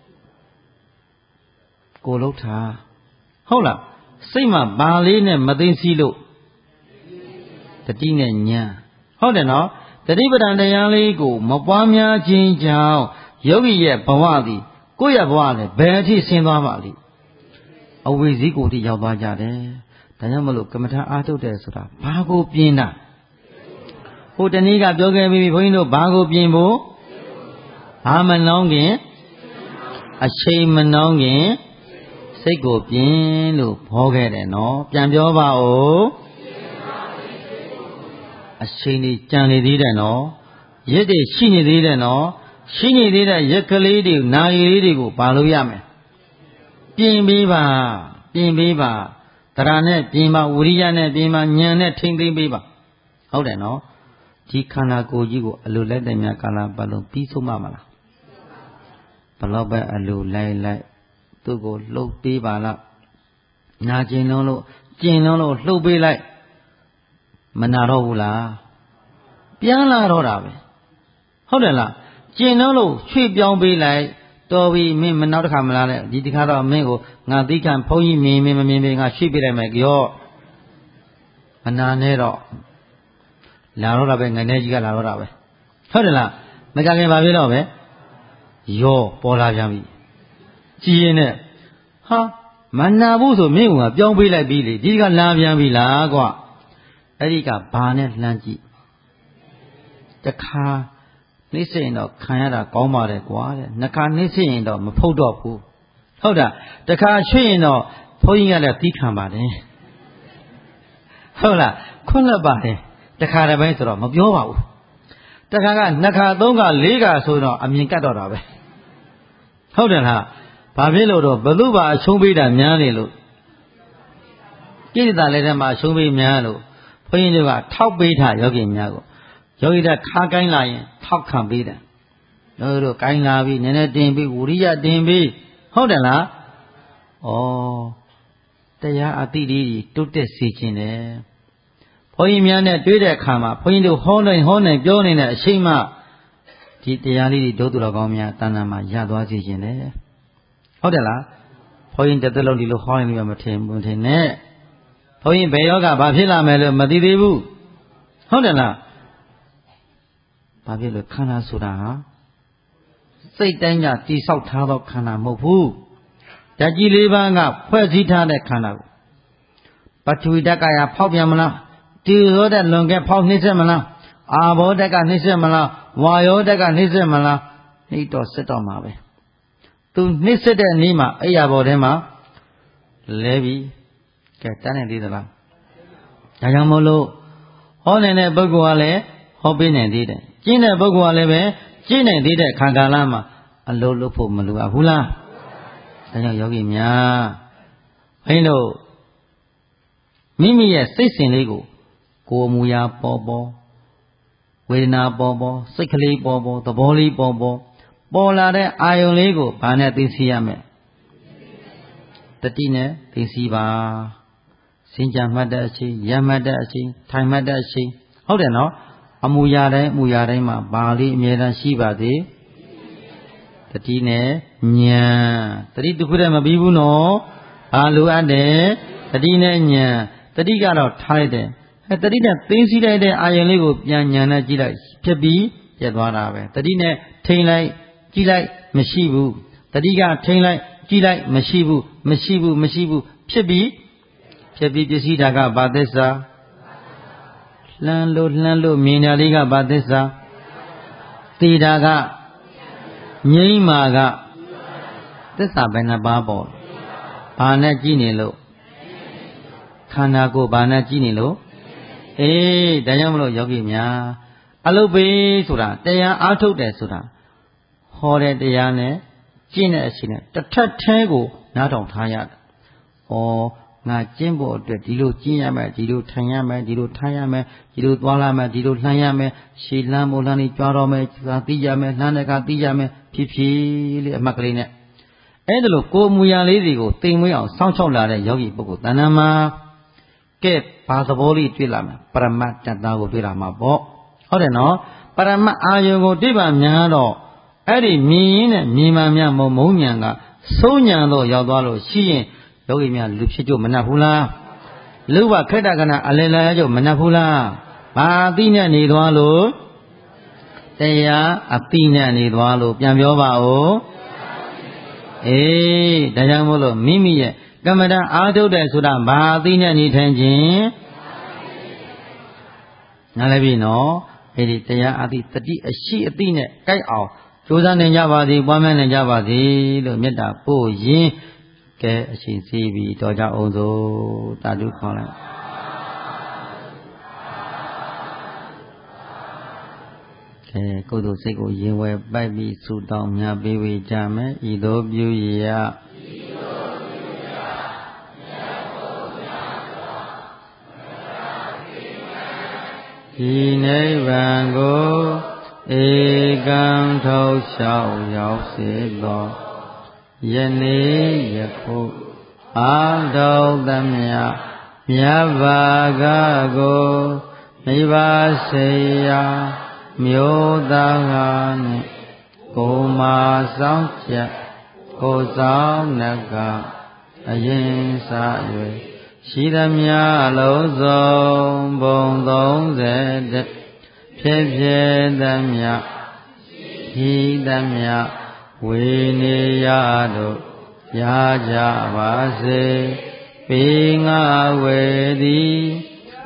ကိုလုပ်တာဟုတ်လားစိတ်မှာဘာလေးနဲ့မသိသိလို့တတိနဲ့ညာဟုတ်တယ်နော်တတိပဒံတရားလေးကိုမပွားများခြင်းကြောင့်ယောဂီရဲ့ဘဝသည်ကိုယ့်ရဲ့ဘဝနဲ့ဘယ်အထိဆင်းသွားပါလိမ့်အဝိဇ္ဇိကိုတိရောက်သွားကြတယ်ဒါကြောင့်မလို့ကမ္မထာအားထုတ်တယ်ဆိုတာဘာကိုပြင်းတာဟိုတနည်းကပြောခဲ့ပြီးဘုန်းကြီးတို့ဘာကိုပြင်းဖို့ဘာမနှောင်းခင်အချိန်မနှောင်းခင်စိတ်ကိုပြင်းလို့ဘောခဲ့တယ်နော်ပြန်ပြောပါဦးအချိန်ကြီးကြံနေသေးတယ်နော်ရက်တွေရှိနေသေးတယ်နော်ရှိနေသေးတဲ့ရက်ကလေးတွေနာရီလေးတွေကိုပါလို့ရမယ်ပြင်ပေးပါပြင်ပေးပါတရားနဲ့ပြင်ပါဝိရိယနဲ့ပြင်ပါဉာဏ်နဲ့ထိမ့်သိမ့်ပေးပါဟုတ်တယ်နော်ဒီခန္ဓာကိုယ်ကြီးကိုအလိုလိုက်တဲ့များကာလပတ်လုံးပြီးဆုံးမမလားဘလောက်ပဲအလိုလိုက်လိုက်သူ့ကိုလှုပ်ပေးပါလားနာကျင်လုံးလို့ကျင်လုံးလို့လှုပ်ပေးလိုက်မနာတော့ဘူးလားပြန်လာတော့တာပဲဟုတ်တယ်လားကျင်လုံးလို့ရွှေ့ပြောင်းပေးလိုက်တော်ပြီမင်းမနောက်တစ်ခါမလာနဲ့ဒီတစ်ခါတော့မင်းကိုငါသိခံဘုန်းကြီးမြင်မြင်မမြင်မြင်ငါရွှေ့ပေးလိုက်မယ်ကြောမနာနဲ့တော့လာတော့တာပဲငနေကြီးကလာတော့တာပဲဟုတ်တယ်လားမကြခင်ပါပြီတော့ပဲရောပေါ်လာပြန်ပြီကြည်ရင်နဲ့ဟာမနာဘူးဆိုမင်းကပြောင်းပေးလိုက်ပြီလေဒီကလာပြန်ပြီလားကွာအဲ့ဒီကဘာနဲ့လှမ်းကြည့်တခါနှိမ့်စရင်တော့ခံရတာကောင်းပါတယ်ကွာတဲ့နှစ်ခါနှိမ့်စရင်တော့မဖုတ်တော့ဘူးဟုတ်တာတခါရွှေ့ရင်တော့ဘုန်းကြီးကလည်းသီးခံပါတယ်ဟုတ်လားခွန်းလက်ပါတယ်တခါတစ်ပိုင်းဆိုတော့မပြောပါဘူးတခါကနှစ်ခါသုံးခါလေးခါဆိုတော့အမြင်ကတ်တော့တာပဲဟုတ်တယ်လားဘာဖြစ်လို့တော့ဘလူပါအရှုံးပေးတာများနေလို့ကိလေသာလည်းထဲမှာအရှုံးပေးများလို့ဘုန်းကြီးတို့ကထောက်ပေးတာယောဂီများကိုယောဂီတဲ့ခါကိုင်းလာရင်ထောက်ခံပေးတယ်တို့တို့ကိုင်းလာပြီးနည်းနည်းတင်ပြီးဝိရိယတင်ပြီးဟုတ်တယ်လားဩတရားအတိလေးတုတ်တက်စေခြင်းတယ်ဘုန်းကြီးများနဲ့တွေ့တဲ့အခါမှာဘုန်းကြီးတို့ဟောနိုင်ဟောနိုင်ပြောနေတဲ့အချိန်မှဒီတရားလေးတွေဒုသူတော်ကောင်းများတဏ္ဍာမှာရသွားစေခြင်းတယ်ဟုတ်တယ်လားဘုန်းကြီးတစ်သက်လုံးဒီလိုဟောနေလို့မထင်ဘူးထင်နဲ့ဘုန်းကြီးဘယ်ယောဂဘာဖြစ်လာမယ်လို့မသိသေးဘူးဟုတ်တယ်လားဘာဖြစ်လို့ခန္ဓာဆိုတာဟာစိတ်တိုင်းကတိဆောက်ထားသောခန္ဓာမဟုတ်ဘူးဓာတ်ကြီးလေးပါးကဖွဲ့စည်းထားတဲ့ခန္ဓာကို Patu Dakaya Pop Yamala, Tio that Longa Pop Nisemala, Abo Daka Nisemala, Wayo Daka Nisemala, Nito set on my way. To Nisset and Nima, Ayabodema, Levi, Catan and Didala. Ayamolo, on and a Boguale, Hobin and did it. Gina Boguale, Gina did it, Kangalama, a lolo for Malua Hula. Yogi Mia. I know. Mimi yes, six in Lego. Go Muya Bobo. Wena Bobo, Sickly Bobo, the Bolly Bobo. Bola de Ion Lego, Bana Disiame. The dinner, Disiba. Sinja Madachi, Yamadachi, Timadachi. How then no? Amuyare, Muyarema, Bali, Mera Shiba de. The dinner, Nya. The Dukura Bibu no. Alu ade, the dinner Nya. The Digaro tied. At the dinner, things he did, Ion Lego, Yana Gila, Pebi, Yadwara. The dinner, Tailai, Gilai, Meshibu. The Diga, Tailai, Gilai, Meshibu, Meshibu, Meshibu, Pebi. Pebi Daga Badesa Landlord, landlord, Minaliga Badesa Tidaga Nimaga. This is a babo. Bana Ginilo Kanago Bana Ginilo. Eh, Dayamlo Yogimia. Alobe Sura, Daya Auto de Sura. Hore Diane, Gina Sina, the Tatango, not on Tayat. Or Na Jimbo, the Dilu Giame, Dilu Tayame, Dilu Tayame, Dilu Dwalame, Dilu Tayame, Shilam Ulani Jarome, Gatiyame, Nanaka Diame, Pipi, Macrine. Edlo, go Muyaligo, Timu, Sanchola, Yogi Boku, Danama, Get Pasaboli Tilam, Paramat Tatago Pilama Bo. Or no, Parama Ayogo Diva Miano, Eddie Mean, Mima Miamo Munyanga, Sonyalo Yadalo, she. Yogi Mia Lupijo Manapula Luba Kedagana Alelajo Manapula Badina Nidwalo Teya Apina Nidwalo Piamioba O Eh Dayamolo Mimi Gamada Ado de Sudan Badina Nitanjin Nalabino Editeya Adi Tati a she Athena Kai Ao Susan and Javadi Woman and Javadi Lumeta Po Yin Ke she see be Doja Ozo Tadu Kona. Ke Kodo Seko Yewe Baby Sudam Ya Baby Jame Ido Buya Ine Vango Egan Tau Xiao Yao Se Lo Yeni Yaku Ado Damya Myavagago Mivaseya Myodagani Goma Samcha Gozam Naga Ayin Saywe Shidamya Lozom Bondong Zed Pye Damya Hidamya Winiyado Yaja Vase Pinga Wedi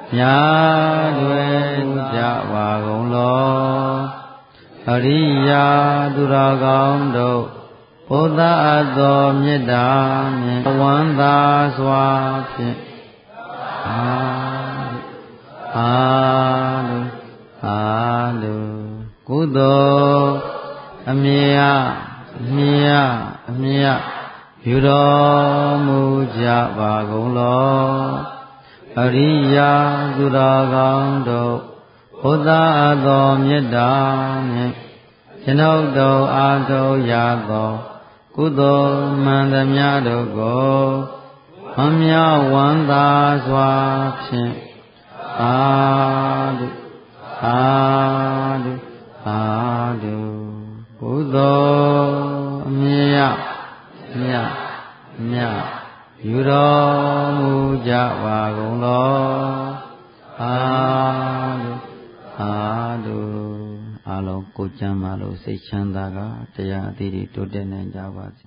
Nyadwe Javagolo Hariya Duragando Buddha Ado Myedam Wanda Swapi Adu Adu Kudo Amia Mia, Mia, Yuro Muja Bagolo, Ariya Duragando, Buddha Ado Myedam, Chenodo Ado Yago, Kudo Mandamyado Go, Mamya Wanda Swapin, Adu, Adu, Adu. Udo Mia Mia Mia Yuro Muja Vagolo Adu Adu Alo Kujamalo Se Chandaga Taya Diri Tudene Javasi